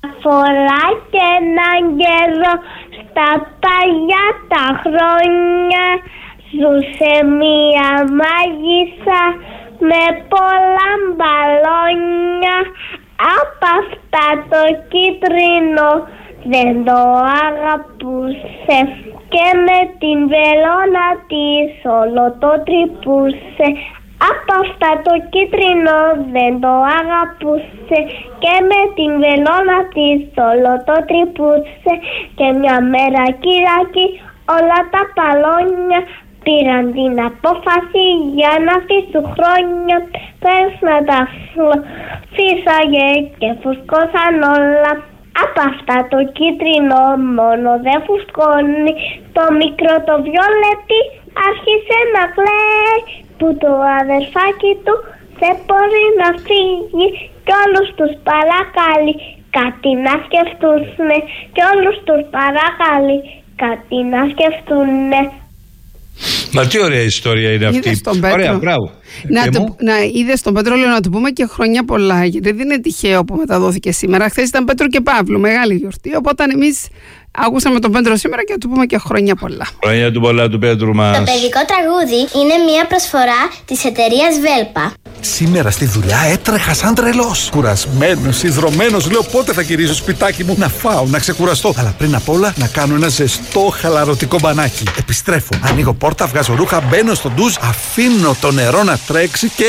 Φορά και έναν καιρό στα παλιά τα χρόνια ζούσε μία μάγισσα με πολλά μπαλόνια. Απ' αυτά το κίτρινο δεν το αγαπούσε και με την βελόνα της όλο το τρυπούσε. Απ' αυτά το κίτρινο δεν το αγαπούσε και με την βελόνα της όλο το τρυπούσε. Και μια μέρα κυράκι όλα τα παλόνια πήραν την απόφαση για να αφήσουν χρόνια. Πες να τα φύσαγε και φουσκώσαν όλα. Απ' αυτά το κίτρινο μόνο δεν φουσκώνει. Το μικρό το βιολέτι άρχισε να κλαίει που το αδερφάκι του δεν μπορεί να φύγει. Κι όλους τους παρακαλεί κάτι να σκεφτούνε. Κι όλους τους παρακαλεί κάτι να σκεφτούνε. Μα τι ωραία ιστορία είναι αυτή. Είδες τον Πέτρο. Ωραία, μπράβο. Να, του, να είδες τον Πέτρο, λέω να του πούμε και χρόνια πολλά, γιατί δεν είναι τυχαίο που μεταδόθηκε σήμερα. Χθες ήταν Πέτρο και Παύλου, μεγάλη γιορτή. Οπότε εμείς άκουσαμε τον Πέτρο σήμερα και να του πούμε και χρόνια πολλά. Χρόνια του πολλά του Πέτρου μας. Το παιδικό τραγούδι είναι μια προσφορά της εταιρείας Βέλπα. Σήμερα στη δουλειά έτρεχα σαν τρελός. Κουρασμένος, ιδρωμένος, λέω πότε θα γυρίσω σπιτάκι μου να φάω, να ξεκουραστώ. Αλλά πριν απ' όλα να κάνω ένα ζεστό χαλαρωτικό μπανάκι. Επιστρέφω, ανοίγω πόρτα, βγάζω ρούχα, μπαίνω στο ντουζ, αφήνω το νερό να τρέξει και...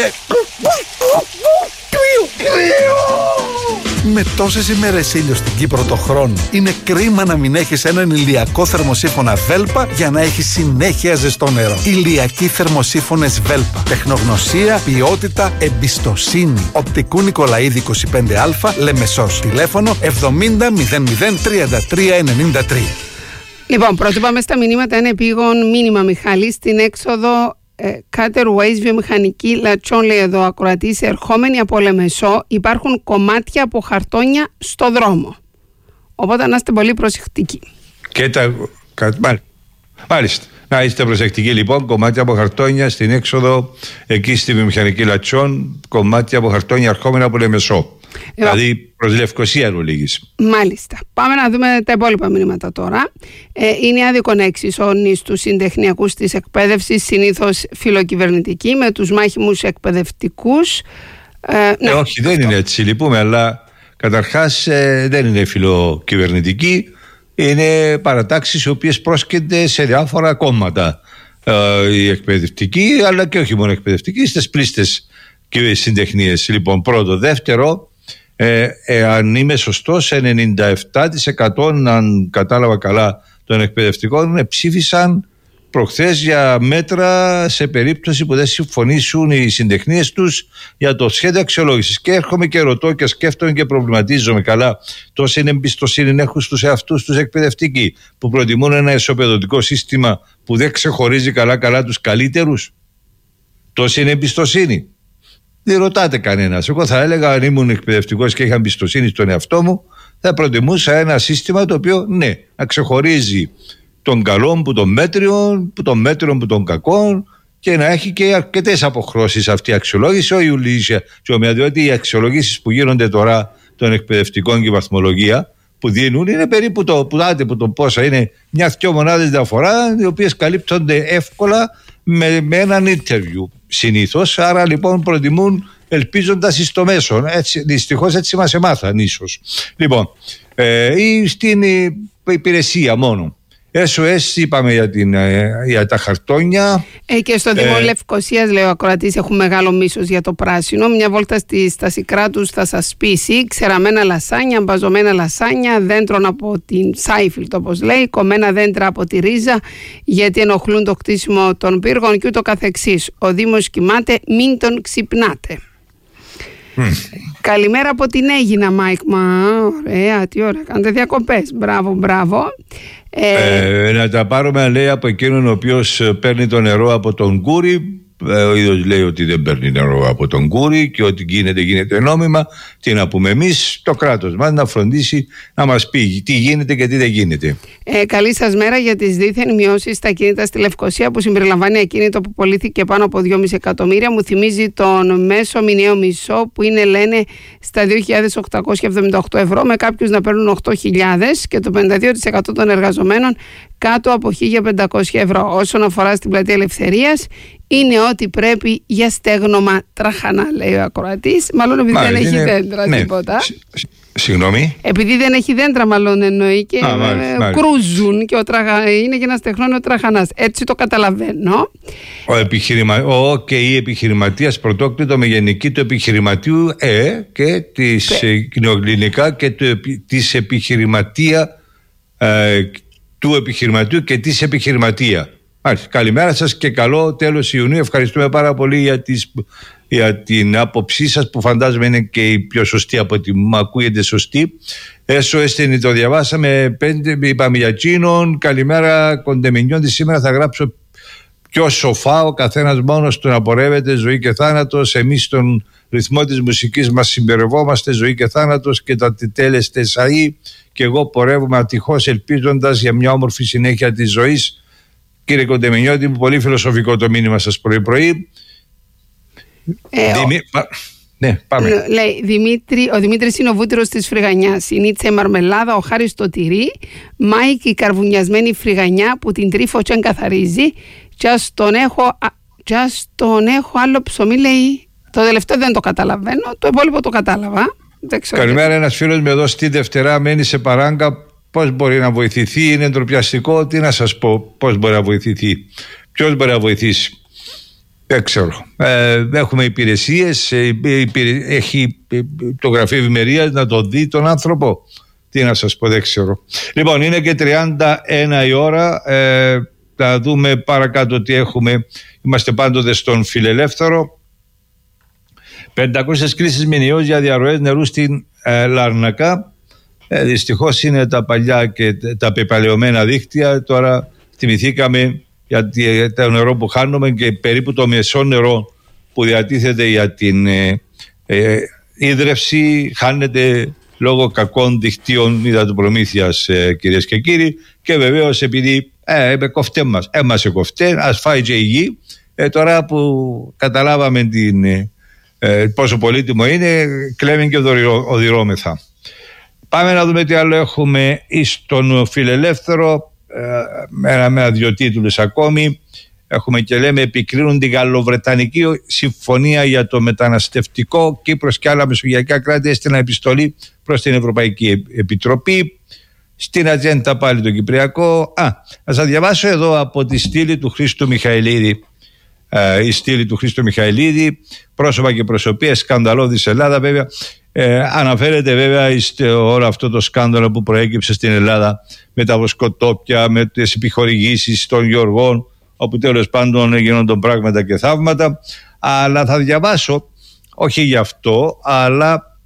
Με τόσες ημέρες ήλιο στην Κύπρο το χρόνο, είναι κρίμα να μην έχεις έναν ηλιακό θερμοσύφωνα Βέλπα για να έχεις συνέχεια ζεστό νερό. Ηλιακοί θερμοσύφωνες Βέλπα. Τεχνογνωσία, ποιότητα, εμπιστοσύνη. Οπτικού Νικολαίδη είκοσι πέντε Α, Λεμεσός. Τηλέφωνο εβδομήντα μηδέν μηδέν τριάντα τρία ενενήντα τρία. Λοιπόν, πρώτα πάμε στα μηνύματα. Ένα επίγον μήνυμα, Μιχάλη, στην έξοδο Caterways βιομηχανική Λατσών, λέει εδώ ακροατής, ερχόμενοι από Λεμεσό, υπάρχουν κομμάτια από χαρτόνια στο δρόμο. Οπότε να είστε πολύ προσεκτικοί. Και τα... Μάλιστα. Να είστε προσεκτικοί λοιπόν. Κομμάτια από χαρτόνια στην έξοδο εκεί στη βιομηχανική Λατσών, κομμάτια από χαρτόνια ερχόμενα από Λεμεσό. Ε, δηλαδή προς Λευκοσία Ρουλίγης. Μάλιστα. Πάμε να δούμε τα υπόλοιπα μηνύματα τώρα. Ε, είναι άδικο να εξισώνει τους συντεχνιακούς της εκπαίδευσης, συνήθως φιλοκυβερνητικοί, με τους μάχημους εκπαιδευτικούς. Ε, ε, όχι, δεν είναι έτσι, λυπούμε, αλλά καταρχάς ε, δεν είναι φιλοκυβερνητικοί. Είναι παρατάξεις οι οποίες πρόσκενται σε διάφορα κόμματα. Ε, οι εκπαιδευτικοί, αλλά και όχι μόνο εκπαιδευτικοί, στις πλήστες και συντεχνίες. Λοιπόν, πρώτο. Δεύτερο, ε, ε, αν είμαι σωστός, ενενήντα επτά τοις εκατό, αν κατάλαβα καλά, των εκπαιδευτικών ψήφισαν προχθές για μέτρα σε περίπτωση που δεν συμφωνήσουν οι συντεχνίες τους για το σχέδιο αξιολόγησης. Και έρχομαι και ρωτώ και σκέφτομαι και προβληματίζομαι, καλά, τόση εμπιστοσύνη έχουν στους εαυτούς τους εκπαιδευτικοί που προτιμούν ένα ισοπεδωτικό σύστημα που δεν ξεχωρίζει καλά-καλά τους καλύτερους? Τόση είναι εμπιστοσύνη? Δεν ρωτάτε κανένας. Εγώ θα έλεγα, αν ήμουν εκπαιδευτικός και είχα εμπιστοσύνη στον εαυτό μου, θα προτιμούσα ένα σύστημα το οποίο, ναι, να ξεχωρίζει τον καλό που τον μέτριο, που τον μέτριο που τον κακό, και να έχει και αρκετές αποχρώσεις αυτή η αξιολόγηση, όχι ουλήσια και ομοιά, διότι οι αξιολογήσεις που γίνονται τώρα των εκπαιδευτικών και η βαθμολογία που δίνουν είναι περίπου το, που δάτε, που το πόσα είναι, μια-δυο μονάδες διαφορά, οι οποίες καλύπτονται εύκολα με, με έναν interview συνήθως. Άρα λοιπόν προτιμούν ελπίζοντας εις το μέσο. Έτσι, δυστυχώς έτσι μας εμάθαν ίσως. Λοιπόν, ε, ή στην υπηρεσία μόνο. ες ο ες είπαμε για, την, για τα χαρτόνια. Ε, και στο Δήμο ε, Λευκοσίας, λέει ο ακροατής, έχουν μεγάλο μίσος για το πράσινο. Μια βόλτα στη στασικρά τους θα σας πείσει. Ξεραμένα λασάνια, μπαζωμένα λασάνια, δέντρων από την Σάιφιλτ, όπως λέει, κομμένα δέντρα από τη ρίζα, γιατί ενοχλούν το χτίσιμο των πύργων και ούτω καθεξής. Ο Δήμος κοιμάται, μην τον ξυπνάτε. Mm. Καλημέρα από την Αίγινα, Μάικ. Μα ωραία, τι ωραία, κάνετε διακοπές. Μπράβο, μπράβο. Ε, ε, να τα πάρουμε, λέει, από εκείνον ο οποίος παίρνει το νερό από τον Κούρι, ο ίδιος λέει ότι δεν παίρνει νερό από τον Κούρη και ότι γίνεται, γίνεται νόμιμα. Τι να πούμε εμείς, το κράτος μας να φροντίσει να μας πει τι γίνεται και τι δεν γίνεται. Ε, καλή σας μέρα. Για τις δίθεν μειώσεις στα ακίνητα στη Λευκοσία, που συμπεριλαμβάνει ακίνητο που πωλήθηκε πάνω από δυόμισι εκατομμύρια, μου θυμίζει τον μέσο μηνιαίο μισό που είναι, λένε, στα δύο χιλιάδες οκτακόσια εβδομήντα οκτώ ευρώ, με κάποιους να παίρνουν οκτώ χιλιάδες και το πενήντα δύο τοις εκατό των εργαζομένων κάτω από χίλια πεντακόσια ευρώ. Όσον αφορά στην Πλατεία Ελευθερίας, είναι ότι πρέπει για στέγνομα τραχανά, λέει ο ακροατής. Μάλλον επειδή Μάλιστα, δεν έχει είναι... δέντρα, ναι. τίποτα. Συγγνώμη. Επειδή δεν έχει δέντρα, μάλλον εννοεί, και Α, μάλιστα, ε, μάλιστα. κρούζουν και ο τραχα... είναι για να στεγνώνει ο τραχανάς. Έτσι το καταλαβαίνω. Ο, επιχειρημα... ο και η επιχειρηματίας πρωτόκλητο με γενική του επιχειρηματίου ε, και της ε, κοινοκλινικά και του, της επιχειρηματία ε, του επιχειρηματίου και της επιχειρηματία. Άρχι, καλημέρα σας και καλό τέλος Ιουνίου. Ευχαριστούμε πάρα πολύ για, τις, για την άποψή σας, που φαντάζομαι είναι και η πιο σωστή από ό,τι μου ακούγεται σωστή. Έσω έστεινε, το διαβάσαμε, πέντε, είπαμε για Τσίνον. Καλημέρα κοντεμινιόντι, σήμερα θα γράψω πιο σοφά, ο καθένας μόνος του να πορεύεται, ζωή και θάνατος. Εμείς στον ρυθμό της μουσικής μας συμπερευόμαστε, ζωή και θάνατος και τα τετέλεστε σαΐ. Και εγώ πορεύομαι ατυχώς ελπίζοντας για μια όμορφη συνέχεια της ζωής. Κύριε Κοντεμινιώτη, πολύ φιλοσοφικό το μήνυμα σας πρωί-πρωί. Ε, Δημή... ο... Ναι, πάμε. Λέει, Δημήτρη, ο Δημήτρης είναι ο βούτυρος της φρυγανιάς. Η Νίτσα η μαρμελάδα, ο Χάρης το τυρί. Μάικ η καρβουνιασμένη φρυγανιά που την τρίφω τσεν καθαρίζει. Κι ας τον έχω, τον έχω άλλο ψωμί, λέει. Το τελευταίο δεν το καταλαβαίνω, το υπόλοιπο το κατάλαβα. Καλημέρα, ένας φίλος με εδώ στη Δευτερά μένει σε Παράγκα. Πώς μπορεί να βοηθηθεί, είναι ντροπιαστικό. Τι να σας πω, πώς μπορεί να βοηθηθεί, ποιος μπορεί να βοηθήσει, δεν ξέρω. Ε, έχουμε υπηρεσίες, έχει το Γραφείο Ευημερίας να το δει τον άνθρωπο. Τι να σας πω, δεν ξέρω. Λοιπόν, είναι και τριάντα ένα η ώρα. Ε, θα δούμε παρακάτω τι έχουμε. Είμαστε πάντοτε στον Φιλελεύθερο. πεντακόσιες κλήσεις μηνιαίως για διαρροές νερού στην ε, Λάρνακα. Ε, δυστυχώς είναι τα παλιά και τα πεπαλαιωμένα δίκτυα. Τώρα θυμηθήκαμε για το νερό που χάνουμε και περίπου το μεσό νερό που διατίθεται για την ε, ε, ίδρυυση χάνεται λόγω κακών δικτύων υδατοπρομήθειας, ε, κυρίες και κύριοι. Και βεβαίως επειδή ε, ε, κοφτέ μας, έμασε κοφτέ, ας φάει και η γη. Ε, τώρα που καταλάβαμε την, ε, πόσο πολύτιμο είναι, κλέβει και οδυρώμεθα. Πάμε να δούμε τι άλλο έχουμε στον Φιλελεύθερο. Με, με δύο τίτλους ακόμη. Έχουμε και λέμε, επικρίνουν την Γαλλοβρετανική συμφωνία για το μεταναστευτικό. Κύπρος και άλλα μεσογειακά κράτη έστειλαν επιστολή προς την Ευρωπαϊκή Επιτροπή. Στην ατζέντα πάλι το Κυπριακό. Α, να σας διαβάσω εδώ από τη στήλη του Χρήστου Μιχαηλίδη. Ε, η στήλη του Χρήστου Μιχαηλίδη, πρόσωπα και προσωπίες, σκανδαλώδης Ελλάδα βέβαια. Ε, αναφέρεται βέβαια στο όλο αυτό το σκάνδαλο που προέκυψε στην Ελλάδα με τα βοσκοτόπια, με τις επιχορηγήσεις των γεωργών, όπου τέλος πάντων γίνονταν πράγματα και θαύματα. Αλλά θα διαβάσω, όχι γι' αυτό, αλλά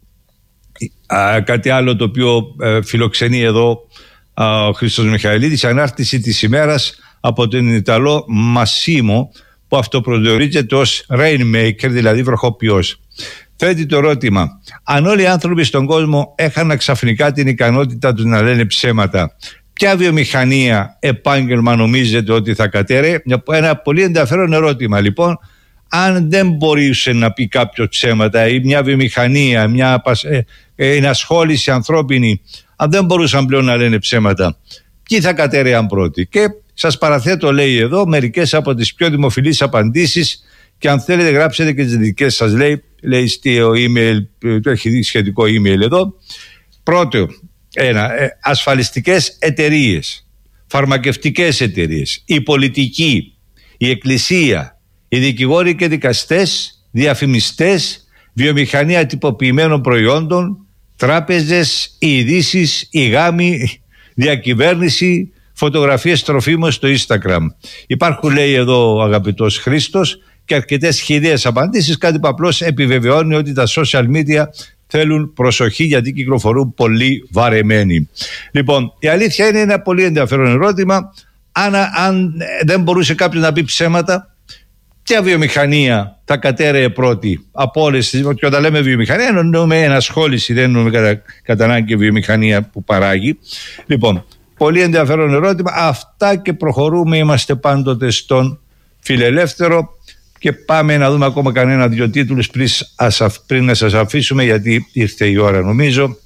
α, κάτι άλλο το οποίο ε, φιλοξενεί εδώ α, ο Χρήστος Μιχαηλίδης, ανάρτηση της ημέρας από τον Ιταλό Μασίμο, που αυτοπροσδιορίζεται ως rainmaker, δηλαδή βροχοποιός. Θέτει το ερώτημα, αν όλοι οι άνθρωποι στον κόσμο έχαναν ξαφνικά την ικανότητα τους να λένε ψέματα, ποια βιομηχανία, επάγγελμα νομίζετε ότι θα κατέρε? Ένα πολύ ενδιαφέρον ερώτημα λοιπόν. Αν δεν μπορούσε να πει κάποιο ψέματα ή μια βιομηχανία, μια ενασχόληση ανθρώπινη, αν δεν μπορούσαν πλέον να λένε ψέματα, ποιοι θα κατέρεαν πρώτοι? Και σας παραθέτω, λέει εδώ, μερικές από τις πιο δημοφιλείς απαντήσεις, και αν θέλετε γράψετε και τις δικές σας, λέει, λέει στο email, το έχει σχετικό email εδώ. Πρώτο, ένα, ε, ασφαλιστικές εταιρείες, φαρμακευτικές εταιρείες, η πολιτική, η εκκλησία, οι δικηγόροι και δικαστές, διαφημιστές, βιομηχανία τυποποιημένων προϊόντων, τράπεζες, οι ειδήσεις, οι γάμοι, διακυβέρνηση, φωτογραφίες τροφίμων στο Instagram. Υπάρχουν, λέει εδώ ο αγαπητός Χρήστος, και αρκετές χιλιάδες απαντήσεις, κάτι που απλώς επιβεβαιώνει ότι τα social media θέλουν προσοχή, γιατί κυκλοφορούν πολύ βαρεμένοι. Λοιπόν, η αλήθεια είναι ένα πολύ ενδιαφέρον ερώτημα. Αν, αν δεν μπορούσε κάποιος να πει ψέματα, ποια βιομηχανία θα κατέρεε πρώτη από όλες τις. Και όταν λέμε βιομηχανία, εννοούμε ενασχόληση, δεν εννοούμε κατά, κατά ανάγκη βιομηχανία που παράγει. Λοιπόν, πολύ ενδιαφέρον ερώτημα. Αυτά και προχωρούμε. Είμαστε πάντοτε στον φιλελεύθερο. Και πάμε να δούμε ακόμα κανένα δυο τίτλους πριν, πριν να σας αφήσουμε, γιατί ήρθε η ώρα νομίζω.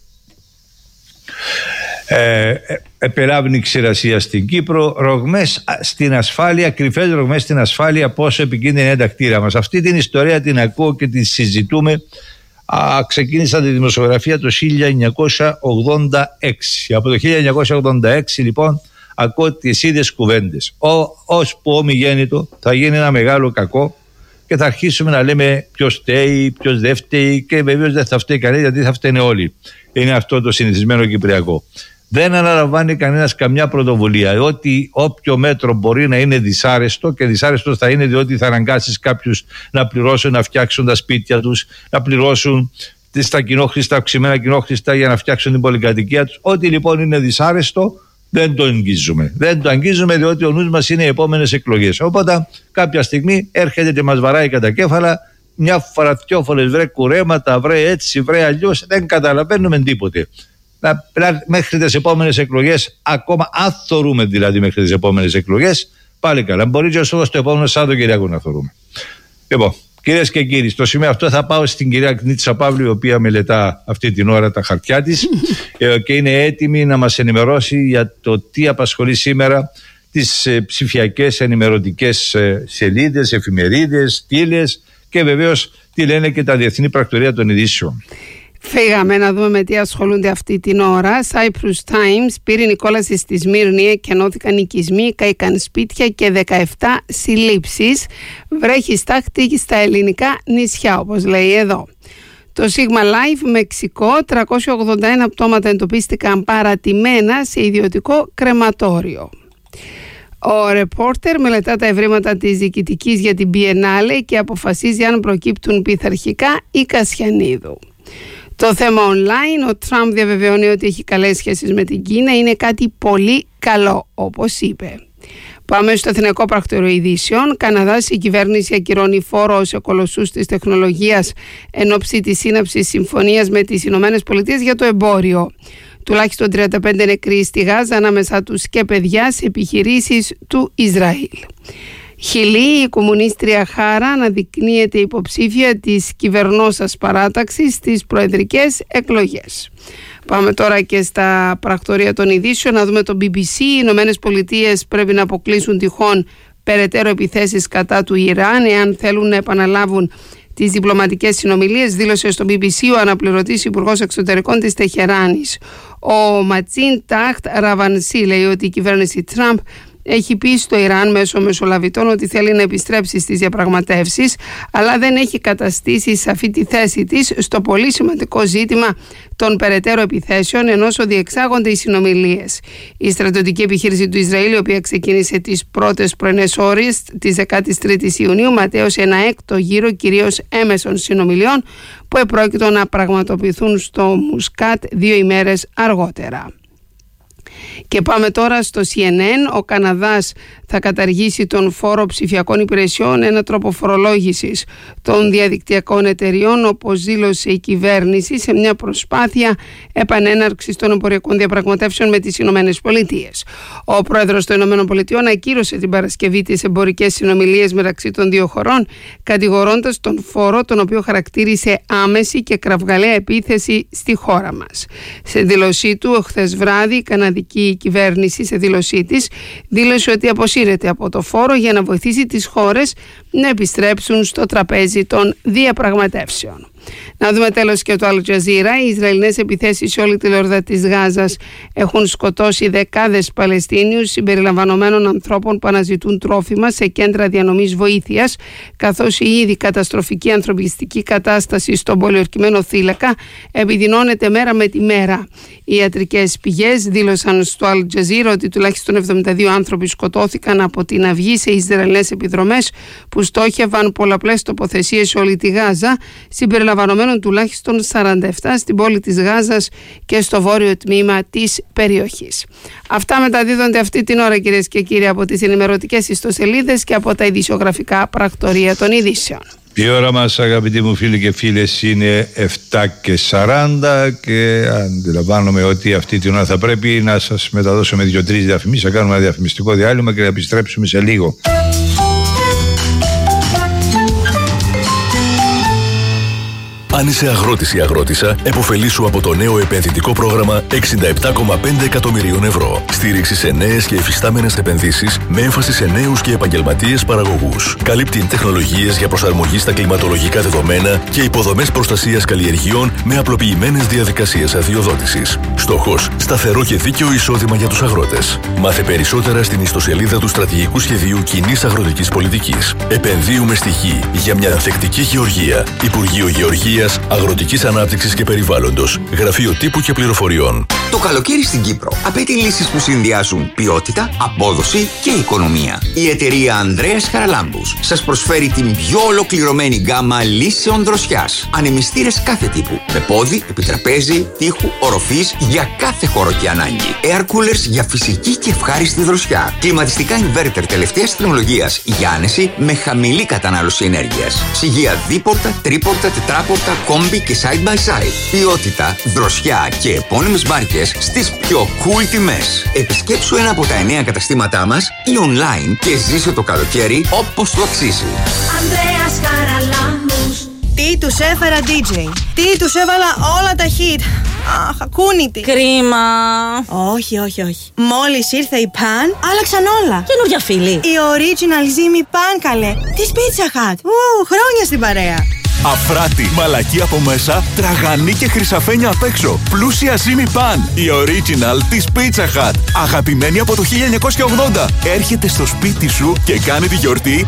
Ε, επεράβνη ξηρασία στην Κύπρο, ρογμές στην ασφάλεια, κρυφές ρογμές στην ασφάλεια, πόσο επικίνδυνη είναι τα κτίρια μας. Αυτή την ιστορία την ακούω και τη συζητούμε. Α, ξεκίνησα τη δημοσιογραφία το χίλια εννιακόσια ογδόντα έξι. Από το χίλια εννιακόσια ογδόντα έξι λοιπόν ακούω τις ίδιες κουβέντες. Ως που ομιγέννητο θα γίνει ένα μεγάλο κακό και θα αρχίσουμε να λέμε ποιος φταίει, ποιος δεν φταίει, και βεβαίως δεν θα φταίει κανένα, γιατί θα φταίνε όλοι. Είναι αυτό το συνηθισμένο κυπριακό. Δεν αναλαμβάνει κανένας καμιά πρωτοβουλία. Ότι όποιο μέτρο μπορεί να είναι δυσάρεστο, και δυσάρεστο θα είναι διότι θα αναγκάσεις κάποιους να πληρώσουν, να φτιάξουν τα σπίτια τους, να πληρώσουν στα κοινόχρηστα, αυξημένα κοινόχρηστα για να φτιάξουν την πολυκατοικία τους. Ό,τι λοιπόν είναι δυσάρεστο δεν το αγγίζουμε. Δεν το αγγίζουμε διότι ο νους μας είναι οι επόμενες εκλογές. Οπότε κάποια στιγμή έρχεται και μας βαράει κατά κέφαλα. Μια φορά, δυο φορές, βρε κουρέματα, βρε έτσι, βρε αλλιώς. Δεν καταλαβαίνουμε τίποτε. Να, μέχρι τις επόμενες εκλογές, ακόμα αν θωρούμε δηλαδή μέχρι τις επόμενες εκλογές, πάλι καλά. Μπορεί και στο επόμενο Σαββατοκύριακο να θωρούμε. Λοιπόν, κυρίες και κύριοι, στο σημείο αυτό θα πάω στην κυρία Κνίτσα Παύλου, η οποία μελετά αυτή την ώρα τα χαρτιά της και είναι έτοιμη να μας ενημερώσει για το τι απασχολεί σήμερα τις ψηφιακές ενημερωτικές σελίδες, εφημερίδες, στήλες και βεβαίως τι λένε και τα διεθνή πρακτορία των ειδήσεων. Φύγαμε να δούμε με τι ασχολούνται αυτή την ώρα. Cyprus Times, πυρηνική κόλαση στη Σμύρνη, εκενώθηκαν οικισμοί, καήκαν σπίτια και δεκαεπτά συλλήψεις. Βρέχει στάχτη στα ελληνικά νησιά, όπως λέει εδώ. Το Sigma Life Μεξικό, τριακόσια ογδόντα ένα πτώματα εντοπίστηκαν παρατημένα σε ιδιωτικό κρεματόριο. Ο ρεπόρτερ μελετά τα ευρήματα της διοικητικής για την Biennale και αποφασίζει αν προκύπτουν πειθαρχικά ή Κασιανίδου. Το θέμα online, ο Τραμπ διαβεβαιώνει ότι έχει καλές σχέσεις με την Κίνα, είναι κάτι πολύ καλό, όπως είπε. Πάμε στο Εθνικό Πρακτορείο Ειδήσεων. Καναδάς, η κυβέρνηση ακυρώνει φόρο σε κολοσσούς της τεχνολογίας εν ώψη της σύναψης συμφωνίας με τις Ηνωμένες Πολιτείες για το εμπόριο. Τουλάχιστον τριάντα πέντε νεκροί στη Γάζα, ανάμεσά τους και παιδιά, σε επιχειρήσεις του Ισραήλ. Χιλή, η κομμουνίστρια Χάρα αναδεικνύεται υποψήφια της κυβερνώσας παράταξης στις προεδρικές εκλογές. Πάμε τώρα και στα πρακτορία των ειδήσεων να δούμε το μπι μπι σι. Οι Ηνωμένες Πολιτείες πρέπει να αποκλείσουν τυχόν περαιτέρω επιθέσεις κατά του Ιράν εάν θέλουν να επαναλάβουν τις διπλωματικές συνομιλίες, δήλωσε στο μπι μπι σι ο αναπληρωτής υπουργός εξωτερικών της Τεχεράνης. Ο Ματσίν Τάχτ Ραβανσί λέει ότι η κυβέρνηση Τραμπ έχει πει στο Ιράν μέσω μεσολαβητών ότι θέλει να επιστρέψει στις διαπραγματεύσεις, αλλά δεν έχει καταστήσει σαφή τη θέση της στο πολύ σημαντικό ζήτημα των περαιτέρω επιθέσεων, ενώ διεξάγονται οι συνομιλίες. Η στρατιωτική επιχείρηση του Ισραήλ, η οποία ξεκίνησε τις πρώτες πρωινές ώρες της δεκάτης τρίτης Ιουνίου, ματέωσε ένα έκτο γύρο κυρίως έμεσων συνομιλιών που επρόκειτο να πραγματοποιηθούν στο Μουσκάτ δύο ημέρες αργότερα. Και πάμε τώρα στο σι εν εν. Ο Καναδάς θα καταργήσει τον φόρο ψηφιακών υπηρεσιών, ένα τρόπο φορολόγησης των διαδικτυακών εταιριών, όπως δήλωσε η κυβέρνηση σε μια προσπάθεια επανέναρξης των εμπορικών διαπραγματεύσεων με τις Ηνωμένες Πολιτείες. Ο πρόεδρος των Ηνωμένων Πολιτειών ακύρωσε την Παρασκευή τις εμπορικές συνομιλίες μεταξύ των δύο χωρών, κατηγορώντας τον φόρο, τον οποίο χαρακτήρισε άμεση και κραυγαλαία επίθεση στη χώρα μας. Σε δήλωσή του χθες βράδυ, η καναδική κυβέρνηση σε δήλωσή της δήλωσε ότι αποσύρεται από το φόρο για να βοηθήσει τις χώρες να επιστρέψουν στο τραπέζι των διαπραγματεύσεων. Να δούμε τέλος και το Al Jazeera. Οι Ισραηλινές επιθέσεις σε όλη τη λωρίδα της Γάζας έχουν σκοτώσει δεκάδες Παλαιστίνιους συμπεριλαμβανομένων ανθρώπων που αναζητούν τρόφιμα σε κέντρα διανομής βοήθειας, καθώς η ήδη καταστροφική ανθρωπιστική κατάσταση στον πολιορκημένο θύλακα επιδεινώνεται μέρα με τη μέρα. Οι ιατρικές πηγές δήλωσαν στο Al Jazeera ότι τουλάχιστον εβδομήντα δύο άνθρωποι σκοτώθηκαν από την αυγή σε Ισραηλινές επιδρομές που στόχευαν πολλαπλές τοποθεσίες σε όλη τη Γάζα, συμπεριλαμβανομένων επιβιώνουν τουλάχιστον σαράντα επτά στην πόλη της Γάζας και στο βόρειο τμήμα της περιοχής. Αυτά μεταδίδονται αυτή την ώρα, κυρίες και κύριοι, από τις ενημερωτικές ιστοσελίδες και από τα ειδησιογραφικά πρακτορία των ειδήσεων. Η ώρα μας, αγαπητοί μου φίλοι και φίλες, είναι επτά και σαράντα και αντιλαμβάνομαι ότι αυτή την ώρα θα πρέπει να σας μεταδώσουμε δύο-τρεις διαφημίσεις. Θα κάνουμε ένα διαφημιστικό διάλειμμα και να επιστρέψουμε σε λίγο. Αν είσαι αγρότης ή αγρότισσα, επωφελήσου από το νέο επενδυτικό πρόγραμμα εξήντα επτά κόμμα πέντε εκατομμυρίων ευρώ. Στήριξη σε νέες και υφιστάμενες επενδύσεις με έμφαση σε νέους και επαγγελματίες παραγωγούς. Καλύπτει τεχνολογίες για προσαρμογή στα κλιματολογικά δεδομένα και υποδομές προστασίας καλλιεργειών με απλοποιημένες διαδικασίες αδειοδότησης. Στόχος: σταθερό και δίκαιο εισόδημα για τους αγρότες. Μάθε περισσότερα στην ιστοσελίδα του Στρατηγικού Σχεδίου Κοινής Αγροτικής Πολιτικής. Επενδύουμε στη γη για μια ανθεκτική γεωργία. Υπουργείο Γεωργίας, Αγροτικής Ανάπτυξης και Περιβάλλοντος. Γραφείο Τύπου και Πληροφοριών. Το καλοκαίρι στην Κύπρο απαιτεί λύσεις που συνδυάζουν ποιότητα, απόδοση και οικονομία. Η εταιρεία Ανδρέας Χαραλάμπους σας προσφέρει την πιο ολοκληρωμένη γκάμα λύσεων δροσιάς. Ανεμιστήρες κάθε τύπου. Με πόδι, επιτραπέζι, τοίχου, οροφής για κάθε χώρο και ανάγκη. Air coolers για φυσική και ευχάριστη δροσιά. Κλιματιστικά inverter τελευταίας τεχνολογίας για άνεση με χαμηλή κατανάλωση ενέργειας. Ψυγεία δίπορτα, τρίπορτα, τετράπορτα, κόμπι και side by side. Ποιότητα, δροσιά και επώνυμες μάρκες στις πιο cool τιμές. Επισκέψου ένα από τα εννέα καταστήματά μας ή online και ζήσε το καλοκαίρι όπως το αξίζει. Ανδρέας Χαραλάμπους. Τι τους έφερα ντι τζέι. Τι τους έβαλα όλα τα hit. Αχ, ακούνητη. Κρίμα. Όχι, όχι, όχι. Μόλις ήρθε η Pan, άλλαξαν όλα. Καινούργια φίλη. Η original Zimi Pan, καλέ. Της Pizza Hut. Ου, χρόνια στην παρέα. Αφράτη, μαλακή από μέσα, τραγανή και χρυσαφένια απ' έξω. Πλούσια Zimi Pan, η original της Pizza Hut. Αγαπημένη από το χίλια εννιακόσια ογδόντα. Έρχεται στο σπίτι σου και κάνει τη γιορτή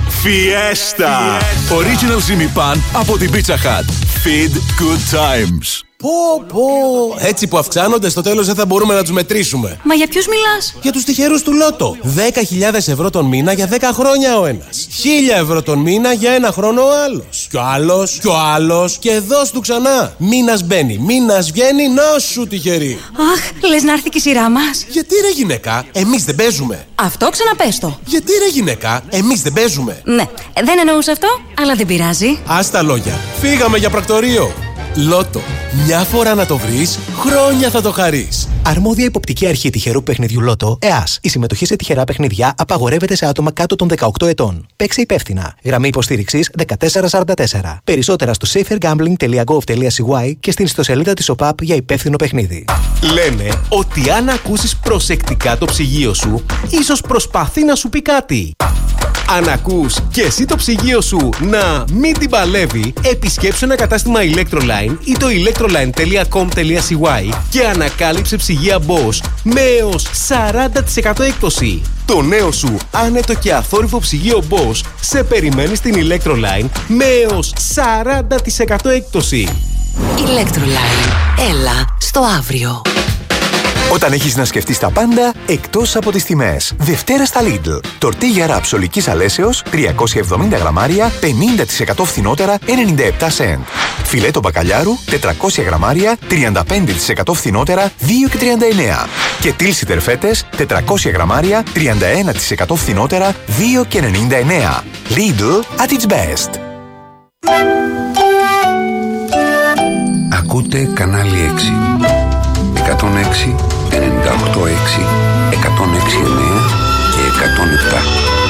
φιέστα. Original Zimi Pan από την Pizza Hut. Feed good times. Πω, πω. Έτσι που αυξάνονται, στο τέλος δεν θα μπορούμε να τους μετρήσουμε. Μα για ποιους μιλάς? Για τους τυχερούς του Λότο. δέκα χιλιάδες ευρώ τον μήνα για δέκα χρόνια ο ένας. χίλια ευρώ τον μήνα για ένα χρόνο ο άλλος. Κι ο άλλος, κι ο άλλος. Και δώσ' του ξανά. Μήνας μπαίνει, μήνας βγαίνει, νόσου τυχερή. Αχ, λες να έρθει και η σειρά μας. Γιατί ρε γυναίκα, εμείς δεν παίζουμε. Αυτό ξαναπες το. Γιατί ρε γυναίκα, εμείς δεν παίζουμε. Ναι, δεν εννοούσα αυτό, αλλά δεν πειράζει. Ας τα λόγια. Φύγαμε για πρακτορείο. Λότο. Μια φορά να το βρεις, χρόνια θα το χαρείς. Αρμόδια υποπτική αρχή τυχερού παιχνιδιού Λότο, ΕΑΣ. Η συμμετοχή σε τυχερά παιχνίδια απαγορεύεται σε άτομα κάτω των δεκαοκτώ ετών. Παίξε υπεύθυνα. Γραμμή υποστήριξης δεκατέσσερα σαράντα τέσσερα. Περισσότερα στο safer gambling τελεία gov τελεία c y και στην ιστοσελίδα της ΟΠΑΠ για υπεύθυνο παιχνίδι. Λένε ότι αν ακούσεις προσεκτικά το ψυγείο σου, ίσως προσπαθεί να σου πει κάτι. Αν ακούς και εσύ το ψυγείο σου να μην την παλεύει, επισκέψου ένα κατάστημα Electroline ή το electroline τελεία com τελεία c y και ανακάλυψε ψυγεία Bosch με έως σαράντα τοις εκατό έκπτωση. Το νέο σου άνετο και αθόρυβο ψυγείο Bosch σε περιμένει στην Electroline με έως σαράντα τοις εκατό έκπτωση. Electroline. Έλα στο αύριο. Όταν έχεις να σκεφτείς τα πάντα, εκτός από τις τιμές. Δευτέρα στα Lidl. Τορτίγια ραπ ψωλικής αλέσεως, τριακόσια εβδομήντα γραμμάρια, πενήντα τοις εκατό φθηνότερα, ενενήντα επτά σεντ. Φιλέτο μπακαλιάρου, τετρακόσια γραμμάρια, τριάντα πέντε τοις εκατό φθηνότερα, δύο και τριάντα εννέα. Και τίλσι τερφέτες, τετρακόσια γραμμάρια, τριάντα ένα τοις εκατό φθηνότερα, δύο και ενενήντα εννέα. Lidl at its best. Ακούτε κανάλι έξι. εκατόν έξι, ενενήντα οκτώ έξι, εκατόν έξι εννέα και εκατόν επτά.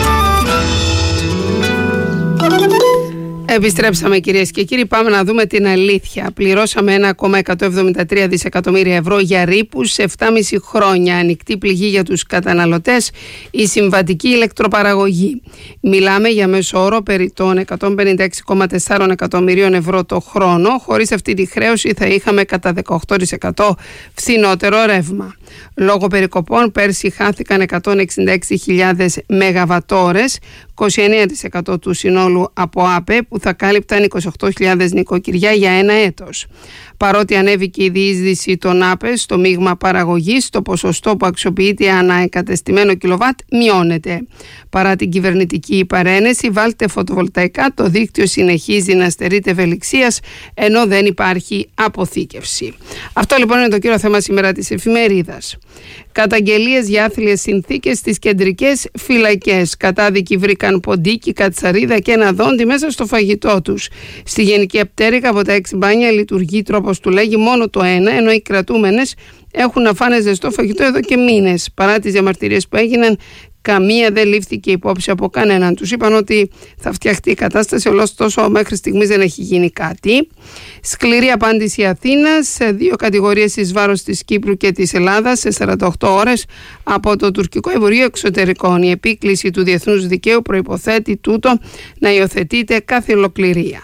Επιστρέψαμε, κυρίες και κύριοι, πάμε να δούμε την αλήθεια. Πληρώσαμε ένα κόμμα εκατόν εβδομήντα τρία δισεκατομμύρια ευρώ για ρήπους σε επτά και μισό χρόνια. Ανοιχτή πληγή για τους καταναλωτές, η συμβατική ηλεκτροπαραγωγή. Μιλάμε για μέσο όρο περί των εκατόν πενήντα έξι κόμμα τέσσερα εκατομμυρίων ευρώ το χρόνο. Χωρίς αυτή τη χρέωση θα είχαμε κατά δεκαοκτώ τοις εκατό φθηνότερο ρεύμα. Λόγω περικοπών πέρσι χάθηκαν εκατόν εξήντα έξι χιλιάδες μεγαβατόρες, είκοσι εννέα τοις εκατό του συνόλου από ΑΠΕ, που θα κάλυπταν είκοσι οκτώ χιλιάδες νοικοκυριά για ένα έτος. Παρότι ανέβηκε η διείσδυση των ΑΠΕ στο μείγμα παραγωγής, το ποσοστό που αξιοποιείται ανά εγκατεστημένο κιλοβάτ μειώνεται. Παρά την κυβερνητική παρένεση, βάλτε φωτοβολταϊκά, το δίκτυο συνεχίζει να στερείται ευελιξίας, ενώ δεν υπάρχει αποθήκευση. Αυτό λοιπόν είναι το κύριο θέμα σήμερα της εφημερίδας. Καταγγελίες για άθλιες συνθήκες στις κεντρικές φυλακές. Κατάδικοι βρήκαν ποντίκι, κατσαρίδα και ένα δόντι μέσα στο φαγητό τους. Στη Γενική Απτέρυγα, από τα έξι μπάνια λειτουργεί, τρόπος του λέγει, μόνο το ένα, ενώ οι κρατούμενες έχουν να φάνε ζεστό φαγητό εδώ και μήνες. Παρά τις διαμαρτυρίες που έγιναν, καμία δεν λήφθηκε υπόψη από κανέναν. Τους είπαν ότι θα φτιαχτεί η κατάσταση, ωστόσο μέχρι στιγμής δεν έχει γίνει κάτι. Σκληρή απάντηση Αθήνας σε δύο κατηγορίες εις βάρος της Κύπρου και της Ελλάδας σε σαράντα οκτώ ώρες από το τουρκικό Υπουργείο Εξωτερικών. Η επίκληση του διεθνούς δικαίου προϋποθέτει τούτο να υιοθετείται κάθε ολοκληρία.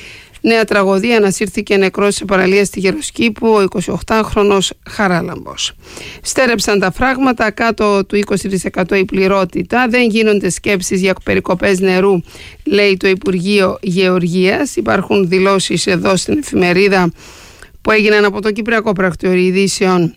Νέα τραγωδία, ανασύρθηκε νεκρός σε παραλία στη Γεροσκήπου ο εικοσιοκτάχρονος Χαράλαμπος. Στέρεψαν τα φράγματα, κάτω του είκοσι τοις εκατό η πληρότητα. Δεν γίνονται σκέψεις για περικοπές νερού, λέει το Υπουργείο Γεωργίας. Υπάρχουν δηλώσεις εδώ στην εφημερίδα που έγιναν από το Κυπριακό Πρακτορείο Ειδήσεων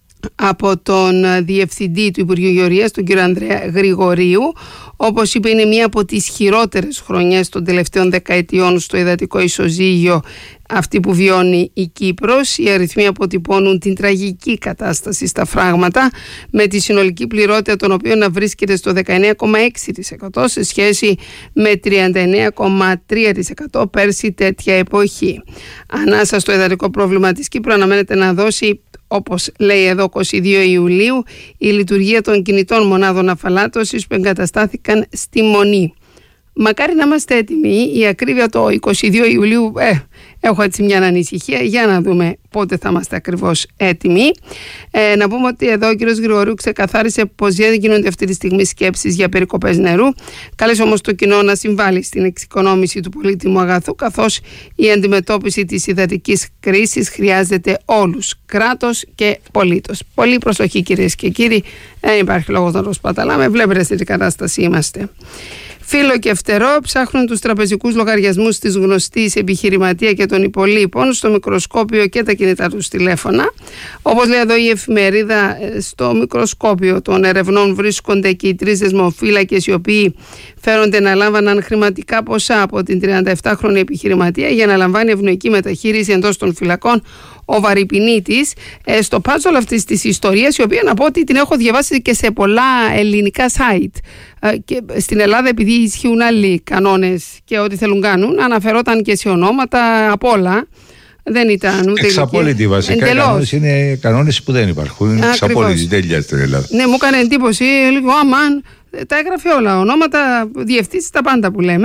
από τον Διευθυντή του Υπουργείου Γεωργίας, τον κύριο Ανδρέα Γρηγορίου. Όπως είπε, είναι μία από τις χειρότερες χρονιές των τελευταίων δεκαετιών στο υδατικό ισοζύγιο αυτή που βιώνει η Κύπρος. Οι αριθμοί αποτυπώνουν την τραγική κατάσταση στα φράγματα, με τη συνολική πληρότητα των οποίων να βρίσκεται στο δεκαεννέα κόμμα έξι τοις εκατό σε σχέση με τριάντα εννέα κόμμα τρία τοις εκατό πέρσι τέτοια εποχή. Ανάσα στο υδατικό πρόβλημα της Κύπρου αναμένεται να δώσει, όπως λέει εδώ, είκοσι δύο Ιουλίου, η λειτουργία των κινητών μονάδων αφαλάτωσης που εγκαταστάθηκαν στη Μονή. Μακάρι να είμαστε έτοιμοι. Η ακρίβεια το είκοσι δύο Ιουλίου, ε, έχω έτσι μια ανησυχία. Για να δούμε πότε θα είμαστε ακριβώς έτοιμοι. Ε, να πούμε ότι εδώ ο κ. Γρηγορίου ξεκαθάρισε πως δεν γίνονται αυτή τη στιγμή σκέψεις για περικοπές νερού. Κάλεσε όμως το κοινό να συμβάλλει στην εξοικονόμηση του πολύτιμου αγαθού, καθώς η αντιμετώπιση της υδατικής κρίσης χρειάζεται όλους, κράτος και πολίτος. Πολύ προσοχή, κυρίες και κύριοι. Δεν υπάρχει λόγος να το σπαταλάμε. Βλέπετε σε τι κατάσταση είμαστε. Φύλλο και φτερό ψάχνουν τους τραπεζικούς λογαριασμούς της γνωστής επιχειρηματία και των υπολείπων στο μικροσκόπιο και τα κινητά τους τηλέφωνα. Όπως λέει εδώ η εφημερίδα, στο μικροσκόπιο των ερευνών βρίσκονται και οι τρεις δεσμοφύλακες, οι οποίοι φέρονται να λάμβαναν χρηματικά ποσά από την τριανταεπτάχρονη επιχειρηματία για να λαμβάνει ευνοϊκή μεταχείριση εντός των φυλακών ο βαρυπινίτης. Ε, στο puzzle αυτής της ιστορίας, η οποία να πω ότι την έχω διαβάσει και σε πολλά ελληνικά site. Ε, και στην Ελλάδα, επειδή ισχύουν άλλοι κανόνες και ό,τι θέλουν κάνουν, αναφερόταν και σε ονόματα απ' όλα. Δεν ήταν ούτε εξαπόλυτη βασικά. Οι κανόνες είναι κανόνες που δεν υπάρχουν. Είναι εξαπόλυτη τέλεια στην Ελλάδα. Ναι, μου έκανε εντύπωση λίγο, αμάν. Τα έγραφε όλα, ονόματα, διευθύνσεις, τα πάντα που λέμε.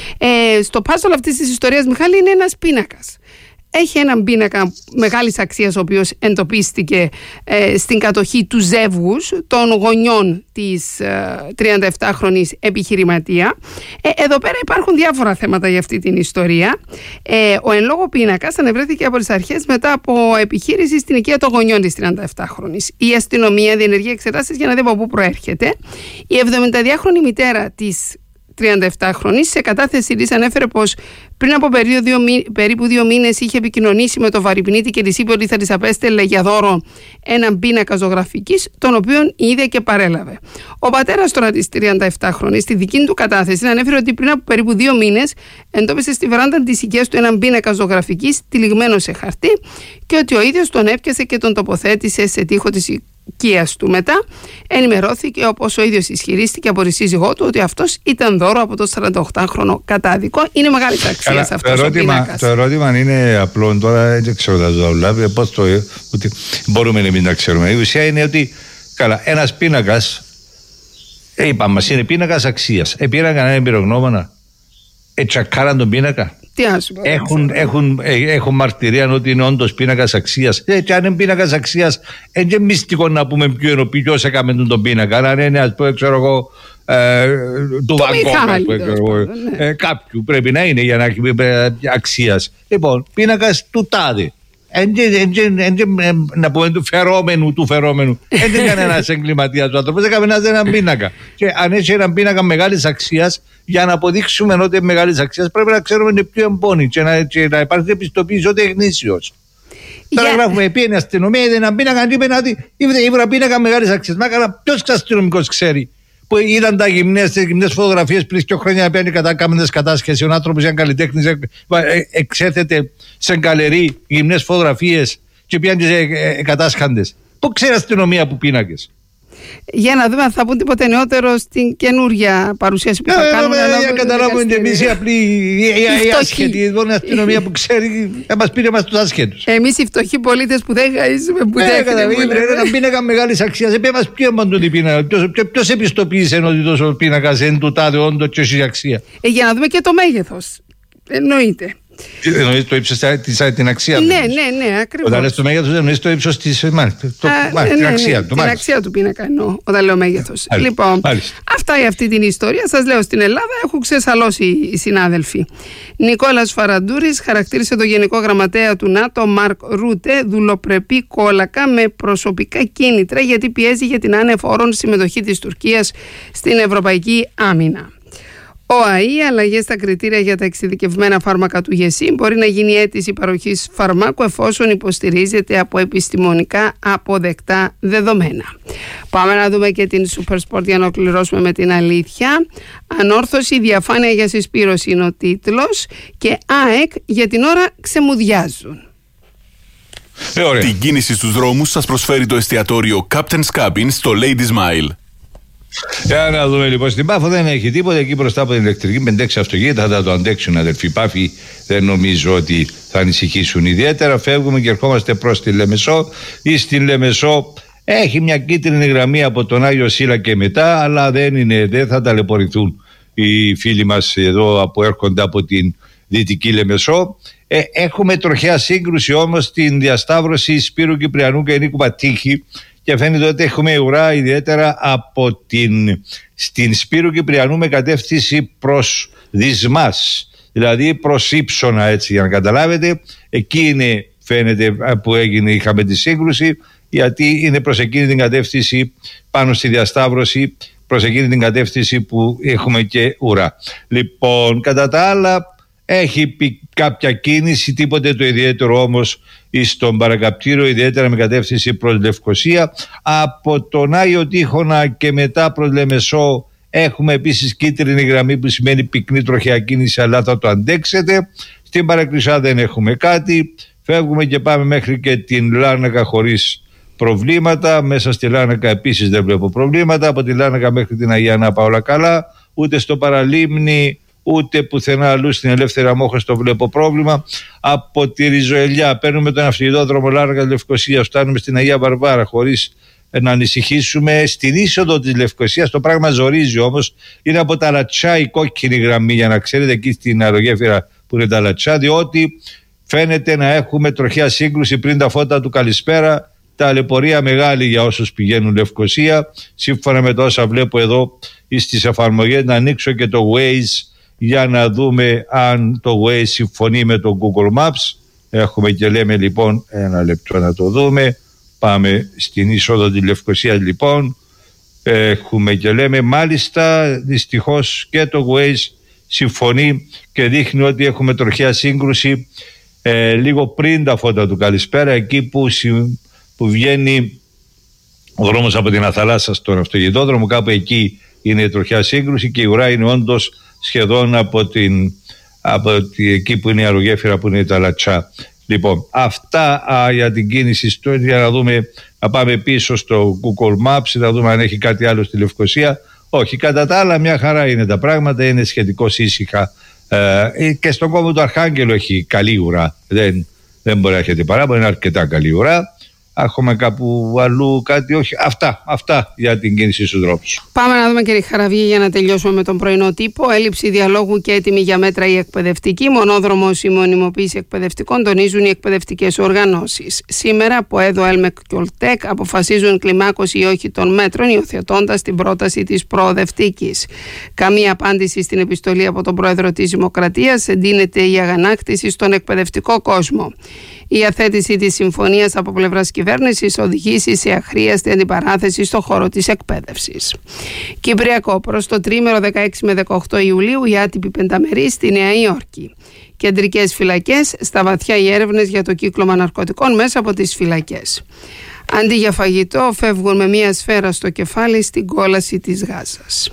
Ε, στο puzzle αυτής της ιστορίας, Μιχάλη, είναι ένας πίνακας. Έχει έναν πίνακα μεγάλης αξίας, ο οποίος εντοπίστηκε ε, στην κατοχή του ζεύγους των γονιών της ε, τριανταεπτάχρονης επιχειρηματία. Ε, εδώ πέρα υπάρχουν διάφορα θέματα για αυτή την ιστορία. Ε, ο εν λόγω πίνακας ανεβρέθηκε από τις αρχές μετά από επιχείρηση στην οικία των γονιών της τριανταεπτάχρονης. Η αστυνομία διενεργεί εξετάσεις για να δει από πού προέρχεται. Η εβδομηνταδυάχρονη μητέρα της τριανταεπτάχρονης σε κατάθεσή της ανέφερε πως πριν από περίπου δύο, περίπου δύο μήνες είχε επικοινωνήσει με το βαρυπνίτη και της είπε ότι θα της απέστελε για δώρο έναν πίνακα ζωγραφικής, τον οποίον είδε και παρέλαβε. Ο πατέρας τώρα της τριανταεπτάχρονης στη δική του κατάθεση ανέφερε ότι πριν από περίπου δύο μήνες εντόπισε στη βεράντα της οικίας του έναν πίνακα ζωγραφικής τυλιγμένο σε χαρτί και ότι ο ίδιος τον έπιασε και τον τοποθέτησε σε τοίχο της οικίας του. Μετά ενημερώθηκε, όπως ο ίδιος ισχυρίστηκε από τη σύζυγό του, ότι αυτός ήταν δώρο από το σαρανταοκτάχρονο κατάδικο. Είναι μεγάλη αξία αυτός το ερώτημα, ο πίνακας. Το ερώτημα είναι απλό τώρα, δεν ξέρω τα ζωούλα, πώς το ότι μπορούμε να μην τα ξέρουμε. Η ουσία είναι ότι, καλά, ένας πίνακας, ε, είπαμε μας, είναι πίνακας αξίας. Επήραν κανένα εμπειρογνώμονα, ετσακάραν τον πίνακα. Έχουν, έχουν, έχουν μαρτυρία ότι είναι όντως πίνακας αξίας. Ε, και αν είναι πίνακας αξίας, είναι και μυστικό να πούμε ποιο είναι ο ποιος έκαμε τον πίνακα. Αν είναι, ας πούμε, ξέρω εγώ, ε, του Βαγκόνα, ε, κάποιου πρέπει να είναι για να έχει αξίας. Λοιπόν, πίνακας του τάδε. να πούμε του φερόμενου του φερόμενου. Δεν είναι κανένας εγκληματίας ο άνθρωπος, δεν έκανε έναν πίνακα. Και αν έχει έναν πίνακα μεγάλης αξίας, για να αποδείξουμε ότι είναι μεγάλης αξίας, πρέπει να ξέρουμε είναι πιο εμπόνοι και να, και να υπάρχει επιστοποίηση ότι είναι γνήσιος. Τώρα yeah. γράφουμε επί αστυνομία, είδε έναν πίνακα, είπε ότι ήβρα πίνακα μεγάλης αξίας. Μα καλά, ποιος αστυνομικός ξέρει που είδαν τα γυμνές, τις γυμνές φωτογραφίες πριν δύο χρόνια παίρνει κατά κάμενες κατάσχεσης. Ο άνθρωπος ήταν καλλιτέχνης, εξέθετε σε γκαλερί γυμνές φωτογραφίες και πιάνει κατάσχαντες. Πού ξέρει αστυνομία που πίνακες? Για να δούμε αν θα πούν τίποτε νεότερο στην καινούρια παρουσίαση που θα κάνουμε. Για να καταλάβουμε και εμείς οι απλοί, οι άσχετοι, η αστυνομία που ξέρει, θα μας πήρε μας τους άσχετους. Εμείς οι φτωχοί πολίτες που δεν χαΐζουμε, που δεν έχουμε. Ένα πίνακα μεγάλης αξίας, επέ μας ποιο μαντούν πίνακα, ποιος επιστοποίησε ότι τόσο πίνακας είναι του τάδε όντως και έχει αξία. Για να δούμε και το μέγεθος, εννοείται. Εννοείς το ύψος την αξία του. Ναι, ναι, ναι, ακριβώς. Όταν λες το μέγεθος, εννοείς το ύψος της την αξία του. Την αξία του πίνακα εννοώ, όταν λέω μέγεθος. Λοιπόν, αυτά για αυτή την ιστορία. Σας λέω, στην Ελλάδα έχουν ξεσαλώσει οι συνάδελφοι. Νικόλας Φαραντούρης χαρακτήρισε το Γενικό Γραμματέα του ΝΑΤΟ, Μαρκ Ρούτε, δουλοπρεπή κόλακα με προσωπικά κίνητρα, γιατί πιέζει για την άνεφόρον συμμετοχή της Τουρκίας στην Ευρωπαϊκή Άμυνα. Ο ΑΗ, αλλαγές στα κριτήρια για τα εξειδικευμένα φάρμακα του ΓΕΣΥ, μπορεί να γίνει αίτηση παροχής φαρμάκου εφόσον υποστηρίζεται από επιστημονικά αποδεκτά δεδομένα. Πάμε να δούμε και την Super Sport για να ολοκληρώσουμε με την αλήθεια. Ανόρθωση, διαφάνεια για συσπήρωση είναι ο τίτλος και ΑΕΚ για την ώρα ξεμουδιάζουν. Ε, την κίνηση στους δρόμους σας προσφέρει το εστιατόριο Captain's Cabin στο Lady Smile. Για να δούμε λοιπόν, στην Πάφο δεν έχει τίποτα. Εκεί μπροστά από την ηλεκτρική πέντε έξι αυτοκίνητα θα το αντέξουν αδερφοί Πάφοι. Δεν νομίζω ότι θα ανησυχήσουν ιδιαίτερα. Φεύγουμε και ερχόμαστε προς τη Λεμεσό. Ή στην Λεμεσό έχει μια κίτρινη γραμμή από τον Άγιο Σύλλα και μετά, αλλά δεν, είναι, δεν θα ταλαιπωρηθούν οι φίλοι μας εδώ που έρχονται από την Δυτική Λεμεσό. Ε, έχουμε τροχαία σύγκρουση όμως στην διασταύρωση Σπύρου Κυπριανού και Νίκου Πατήχη. Και φαίνεται ότι έχουμε ουρά ιδιαίτερα από την, στην Σπύρου Κυπριανού με κατεύθυνση προς Δυσμάς, δηλαδή προς Ήψονα, έτσι για να καταλάβετε. Εκεί είναι, φαίνεται, που έγινε, είχαμε τη σύγκρουση, γιατί είναι προς εκείνη την κατεύθυνση, πάνω στη διασταύρωση, προς εκείνη την κατεύθυνση που έχουμε και ουρά. Λοιπόν, κατά τα άλλα έχει πει κάποια κίνηση, τίποτε το ιδιαίτερο όμως στον παρακαπτήριο, ιδιαίτερα με κατεύθυνση προς Λευκοσία. Από τον Άγιο Τείχονα και μετά προς Λεμεσό έχουμε επίσης κίτρινη γραμμή, που σημαίνει πυκνή τροχαία κίνηση, αλλά θα το αντέξετε. Στην Παρακρισά δεν έχουμε κάτι. Φεύγουμε και πάμε μέχρι και την Λάρνακα χωρίς προβλήματα. Μέσα στη Λάρνακα επίσης δεν βλέπω προβλήματα. Από τη Λάρνακα μέχρι την Αγία Νάπα όλα καλά. Ούτε στο Παραλίμνη ούτε πουθενά αλλού στην Ελεύθερη Αμόχωστο βλέπω πρόβλημα. Από τη Ριζοελιά παίρνουμε τον αυτοκινητόδρομο Λάρνακα Λευκοσίας, φτάνουμε στην Αγία Βαρβάρα χωρίς να ανησυχήσουμε. Στην είσοδο της Λευκοσίας το πράγμα ζορίζει όμως. Είναι από τα Λατσά η κόκκινη γραμμή, για να ξέρετε, εκεί στην αερογέφυρα που είναι τα Λατσά, διότι φαίνεται να έχουμε τροχαία σύγκρουση πριν τα φώτα του Καλησπέρα. Ταλαιπωρία μεγάλη για όσους πηγαίνουν Λευκοσία. Σύμφωνα με το όσα βλέπω εδώ στις εφαρμογές, να ανοίξω και το Waze για να δούμε αν το Waze συμφωνεί με το Google Maps. Έχουμε και λέμε λοιπόν, ένα λεπτό να το δούμε. Πάμε στην είσοδο της Λευκοσίας λοιπόν. Έχουμε και λέμε, μάλιστα δυστυχώς και το Waze συμφωνεί και δείχνει ότι έχουμε τροχαία σύγκρουση ε, λίγο πριν τα φώτα του Καλησπέρα, εκεί που, που βγαίνει ο δρόμος από την Αθαλάσσα στον αυτοκινητόδρομο. Κάπου εκεί είναι η τροχαία σύγκρουση και η ουρά είναι όντως σχεδόν από, την, από την, εκεί που είναι η αερογέφυρα, που είναι τα Λατσά. Λοιπόν, αυτά α, για την κίνηση στο, για να δούμε, να πάμε πίσω στο Google Maps, να δούμε αν έχει κάτι άλλο στη Λευκοσία. Όχι, κατά τα άλλα μια χαρά είναι τα πράγματα, είναι σχετικώς ήσυχα. Ε, και στον κόμμα του Αρχάγγελου έχει καλή ουρά, δεν, δεν μπορεί να έχετε παράπονο, είναι αρκετά καλή ουρά. Έχουμε κάπου αλλού κάτι, όχι. Αυτά, αυτά για την κίνηση στους δρόμους. Πάμε να δούμε, κύριε Χαραβή, για να τελειώσουμε με τον πρωινό τύπο. Έλλειψη διαλόγου και έτοιμη για μέτρα η εκπαιδευτική. Μονόδρομος η μονιμοποίηση εκπαιδευτικών, τονίζουν οι εκπαιδευτικές οργανώσεις. Σήμερα, από ΕΔΟ, ΕΛΜΕΚ και ΟΛΤΕΚ αποφασίζουν κλιμάκωση ή όχι των μέτρων, υιοθετώντας την πρόταση της προοδευτικής. Καμία απάντηση στην επιστολή από τον Πρόεδρο της Δημοκρατίας. Εντείνεται η αγανάκτηση στον εκπαιδευτικό κόσμο. Η αθέτηση της συμφωνίας από πλευράς κυβέρνησης οδηγήσει σε αχρίαστη αντιπαράθεση στον χώρο της εκπαίδευσης. Κυπριακό, προς το τρίμερο δεκαέξι με δεκαοκτώ Ιουλίου η άτυπη πενταμερή στη Νέα Υόρκη. Κεντρικές φυλακές, στα βαθιά οι έρευνες για το κύκλωμα ναρκωτικών μέσα από τις φυλακές. Αντί για φαγητό φεύγουν με μία σφαίρα στο κεφάλι στην κόλαση της Γάζας.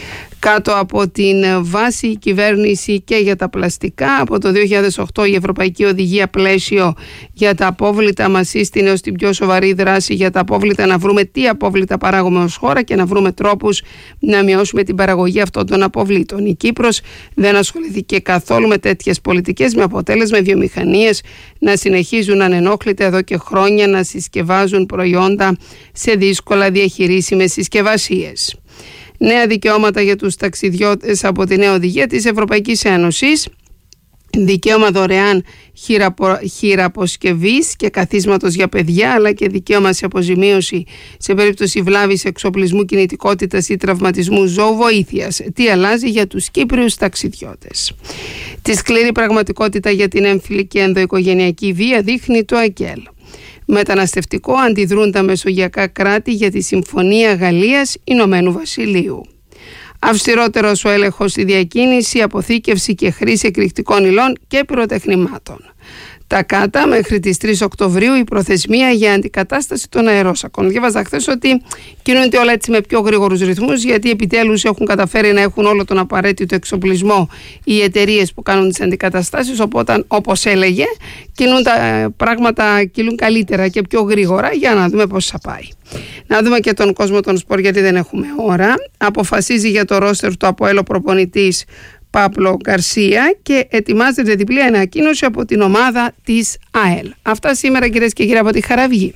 Κάτω από την βάση η κυβέρνηση και για τα πλαστικά. Από το δύο χιλιάδες οκτώ η Ευρωπαϊκή Οδηγία Πλαίσιο για τα απόβλητα μας σύστηνε ως την πιο σοβαρή δράση για τα απόβλητα να βρούμε τι απόβλητα παράγουμε ως χώρα και να βρούμε τρόπους να μειώσουμε την παραγωγή αυτών των αποβλήτων. Η Κύπρος δεν ασχοληθήκε καθόλου με τέτοιες πολιτικές, με αποτέλεσμα οι βιομηχανίες να συνεχίζουν ανενόχλητα εδώ και χρόνια να συσκευάζουν προϊόντα σε δύσκολα διαχειρίσιμες συσκευασίες. Νέα δικαιώματα για τους ταξιδιώτες από τη νέα οδηγία της Ευρωπαϊκής Ένωσης. Δικαίωμα δωρεάν χειραπο, χειραποσκευής και καθίσματος για παιδιά, αλλά και δικαίωμα σε αποζημίωση σε περίπτωση βλάβης εξοπλισμού, κινητικότητας ή τραυματισμού ζώου βοήθειας. Τι αλλάζει για τους Κύπριους ταξιδιώτες. Τη σκληρή πραγματικότητα για την έμφυλη και ενδοοικογενειακή βία δείχνει το ΑΚΕΛ. Μεταναστευτικό αντιδρούν τα μεσογειακά κράτη για τη Συμφωνία Γαλλίας Ηνωμένου Βασιλείου. Αυστηρότερος ο έλεγχος στη διακίνηση, αποθήκευση και χρήση εκρηκτικών υλών και πυροτεχνημάτων. Τα ΚΑΤΑ μέχρι τις τρεις Οκτωβρίου η προθεσμία για αντικατάσταση των αερόσακων. Διάβαζα χθες ότι κινούνται όλα έτσι με πιο γρήγορους ρυθμούς, γιατί επιτέλους έχουν καταφέρει να έχουν όλο τον απαραίτητο εξοπλισμό οι εταιρείες που κάνουν τις αντικαταστάσεις. Οπότε, όπως έλεγε, κινούν τα πράγματα κυλούν καλύτερα και πιο γρήγορα, για να δούμε πώς θα πάει. Να δούμε και τον κόσμο των σπορ, γιατί δεν έχουμε ώρα. Αποφασίζει για το ρόστερ του ΑΠΟΕΛ ο προπονητής Πάπλο Γκαρσία και ετοιμάζεται διπλή ανακοίνωση από την ομάδα της ΑΕΛ. Αυτά σήμερα, κυρίες και κύριοι, από τη Χαραυγή.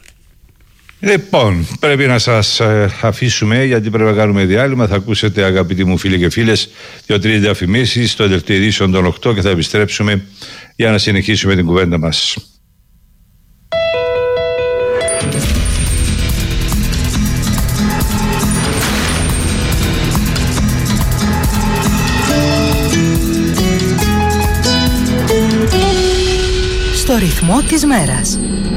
Λοιπόν, πρέπει να σας ε, αφήσουμε, γιατί πρέπει να κάνουμε διάλειμμα. Θα ακούσετε, αγαπητοί μου φίλοι και φίλες, δύο-τρεις διαφημίσεις στο δελτίο ειδήσεων των οκτώ και θα επιστρέψουμε για να συνεχίσουμε την κουβέντα μας. Στο ρυθμό της μέρας.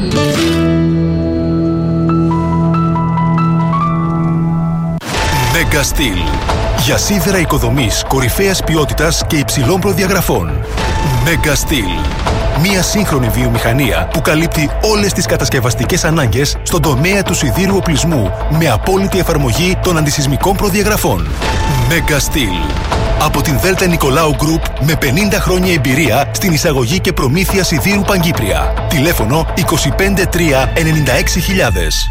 Mega Steel. Για σίδερα οικοδομής κορυφαίας ποιότητας και υψηλών προδιαγραφών. Mega Steel. Μια σύγχρονη βιομηχανία που καλύπτει όλες τις κατασκευαστικές ανάγκες στον τομέα του σιδήρου οπλισμού με απόλυτη εφαρμογή των αντισυσμικών προδιαγραφών. Mega Steel. Από την Δέλτα Νικολάου Γκρουπ με πενήντα χρόνια εμπειρία στην εισαγωγή και προμήθεια σιδήρου Παγκύπρια. Τηλέφωνο είκοσι πέντε τρία ενενήντα έξι χιλιάδες.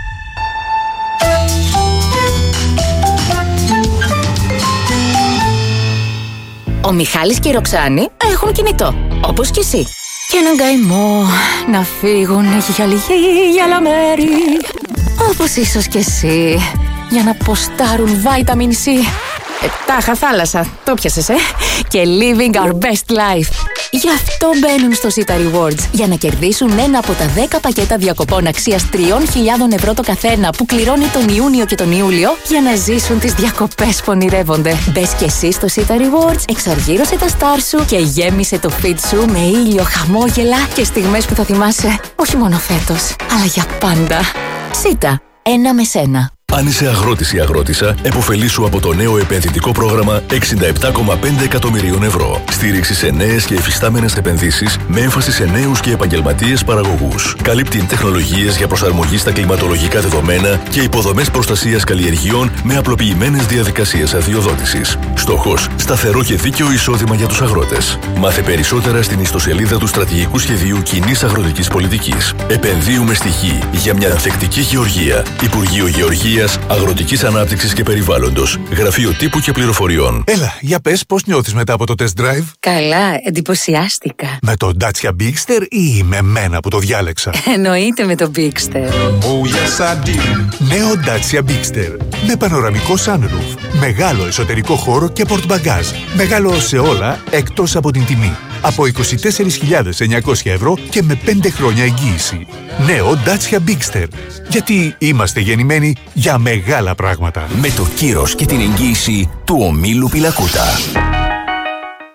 Ο Μιχάλης και η Ροξάνη έχουν κινητό, όπως και εσύ. Και έναν καημό να φύγουν για λίγη για άλλα μέρη. Όπως ίσως και εσύ, για να ποστάρουν Vitamin C. Ε, τάχα θάλασσα, το πιάσες, ε? Και living our best life. Γι' αυτό μπαίνουν στο Sita Rewards, για να κερδίσουν ένα από τα δέκα πακέτα διακοπών αξίας τριών χιλιάδων ευρώ το καθένα που κληρώνει τον Ιούνιο και τον Ιούλιο για να ζήσουν τις διακοπές που ονειρεύονται. Μπες και εσύ στο Sita Rewards, εξαργύρωσε τα στάρ σου και γέμισε το feed σου με ήλιο, χαμόγελα και στιγμές που θα θυμάσαι όχι μόνο φέτος, αλλά για πάντα. Sita, ένα με σένα. Αν είσαι αγρότης ή αγρότισσα, επωφελήσου από το νέο επενδυτικό πρόγραμμα εξήντα επτά κόμμα πέντε εκατομμυρίων ευρώ. Στήριξη σε νέες και υφιστάμενες επενδύσεις με έμφαση σε νέους και επαγγελματίες παραγωγούς. Καλύπτει τεχνολογίες για προσαρμογή στα κλιματολογικά δεδομένα και υποδομές προστασίας καλλιεργειών με απλοποιημένες διαδικασίες αδειοδότησης. Στόχος: σταθερό και δίκαιο εισόδημα για τους αγρότες. Μάθε περισσότερα στην ιστοσελίδα του Στρατηγικού Σχεδίου Κοινής Αγροτικής Πολιτικής. Επενδύουμε στη γη για μια ανθεκτική γεωργία. Υπουργείο Γεωργίας, Αγροτικής Ανάπτυξης και Περιβάλλοντος. Γραφείο Τύπου και Πληροφοριών. Έλα, για πες, πώς νιώθεις μετά από το test drive? Καλά, εντυπωσιάστηκα. Με το Dacia Bigster ή με μένα που το διάλεξα? Εννοείται με το Bigster. Oh, yes, I do. Νέο Dacia Bigster. Με πανοραμικό sunroof. Μεγάλο εσωτερικό χώρο και πορτμπαγκάζ. Μεγάλο σε όλα εκτός από την τιμή. Από είκοσι τέσσερις χιλιάδες εννιακόσια ευρώ και με πέντε χρόνια εγγύηση. Νέο Dacia Bigster. Γιατί είμαστε γεννημένοι για μεγάλα πράγματα. Με το κύρος και την εγγύηση του ομίλου Πιλακούτα.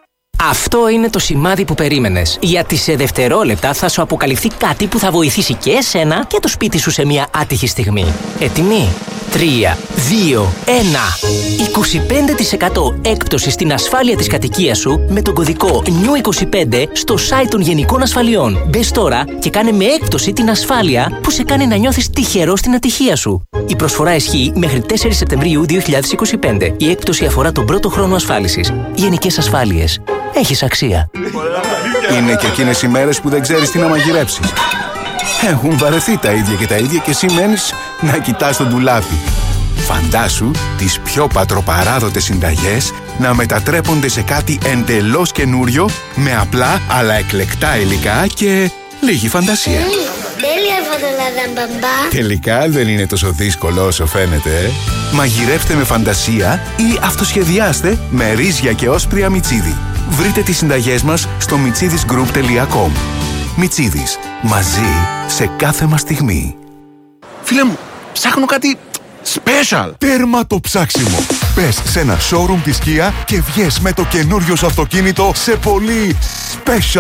Αυτό είναι το σημάδι που περίμενες. Γιατί σε δευτερόλεπτα θα σου αποκαλυφθεί κάτι που θα βοηθήσει και εσένα και το σπίτι σου σε μια άτυχη στιγμή. Έτοιμοι? τρία, δύο, ένα. είκοσι πέντε τοις εκατό έκπτωση στην ασφάλεια της κατοικίας σου με τον κωδικό νιου είκοσι πέντε στο site των Γενικών Ασφαλιών. Μπες τώρα και κάνε με έκπτωση την ασφάλεια που σε κάνει να νιώθεις τυχερό στην ατυχία σου. Η προσφορά ισχύει μέχρι τέσσερις Σεπτεμβρίου δύο χιλιάδες είκοσι πέντε. Η έκπτωση αφορά τον πρώτο χρόνο ασφάλισης. Γενικές Ασφάλειες. Έχεις αξία. Είναι και εκείνες οι μέρες που δεν ξέρεις τι να μαγειρέψεις. Έχουν βαρεθεί τα ίδια και τα ίδια και εσύ μένεις να κοιτάς τον ντουλάπι. Φαντάσου τις πιο πατροπαράδοτες συνταγές να μετατρέπονται σε κάτι εντελώς καινούριο με απλά αλλά εκλεκτά υλικά και λίγη φαντασία. Τέλεια φωτολάδα, μπαμπά. Τελικά δεν είναι τόσο δύσκολο όσο φαίνεται. Ε? Μαγειρέψτε με φαντασία ή αυτοσχεδιάστε με ρύζια και όσπρια Μιτσίδη. Βρείτε τις συνταγές μας στο μιτσίδης γκρουπ τελεία κομ. Μιτσίδης. Μαζί σε κάθε μας στιγμή. Φίλε μου, ψάχνω κάτι special. Τέρμα το ψάξιμο. Πες σε ένα showroom της Kia και βγες με το καινούριο σου αυτοκίνητο σε πολύ special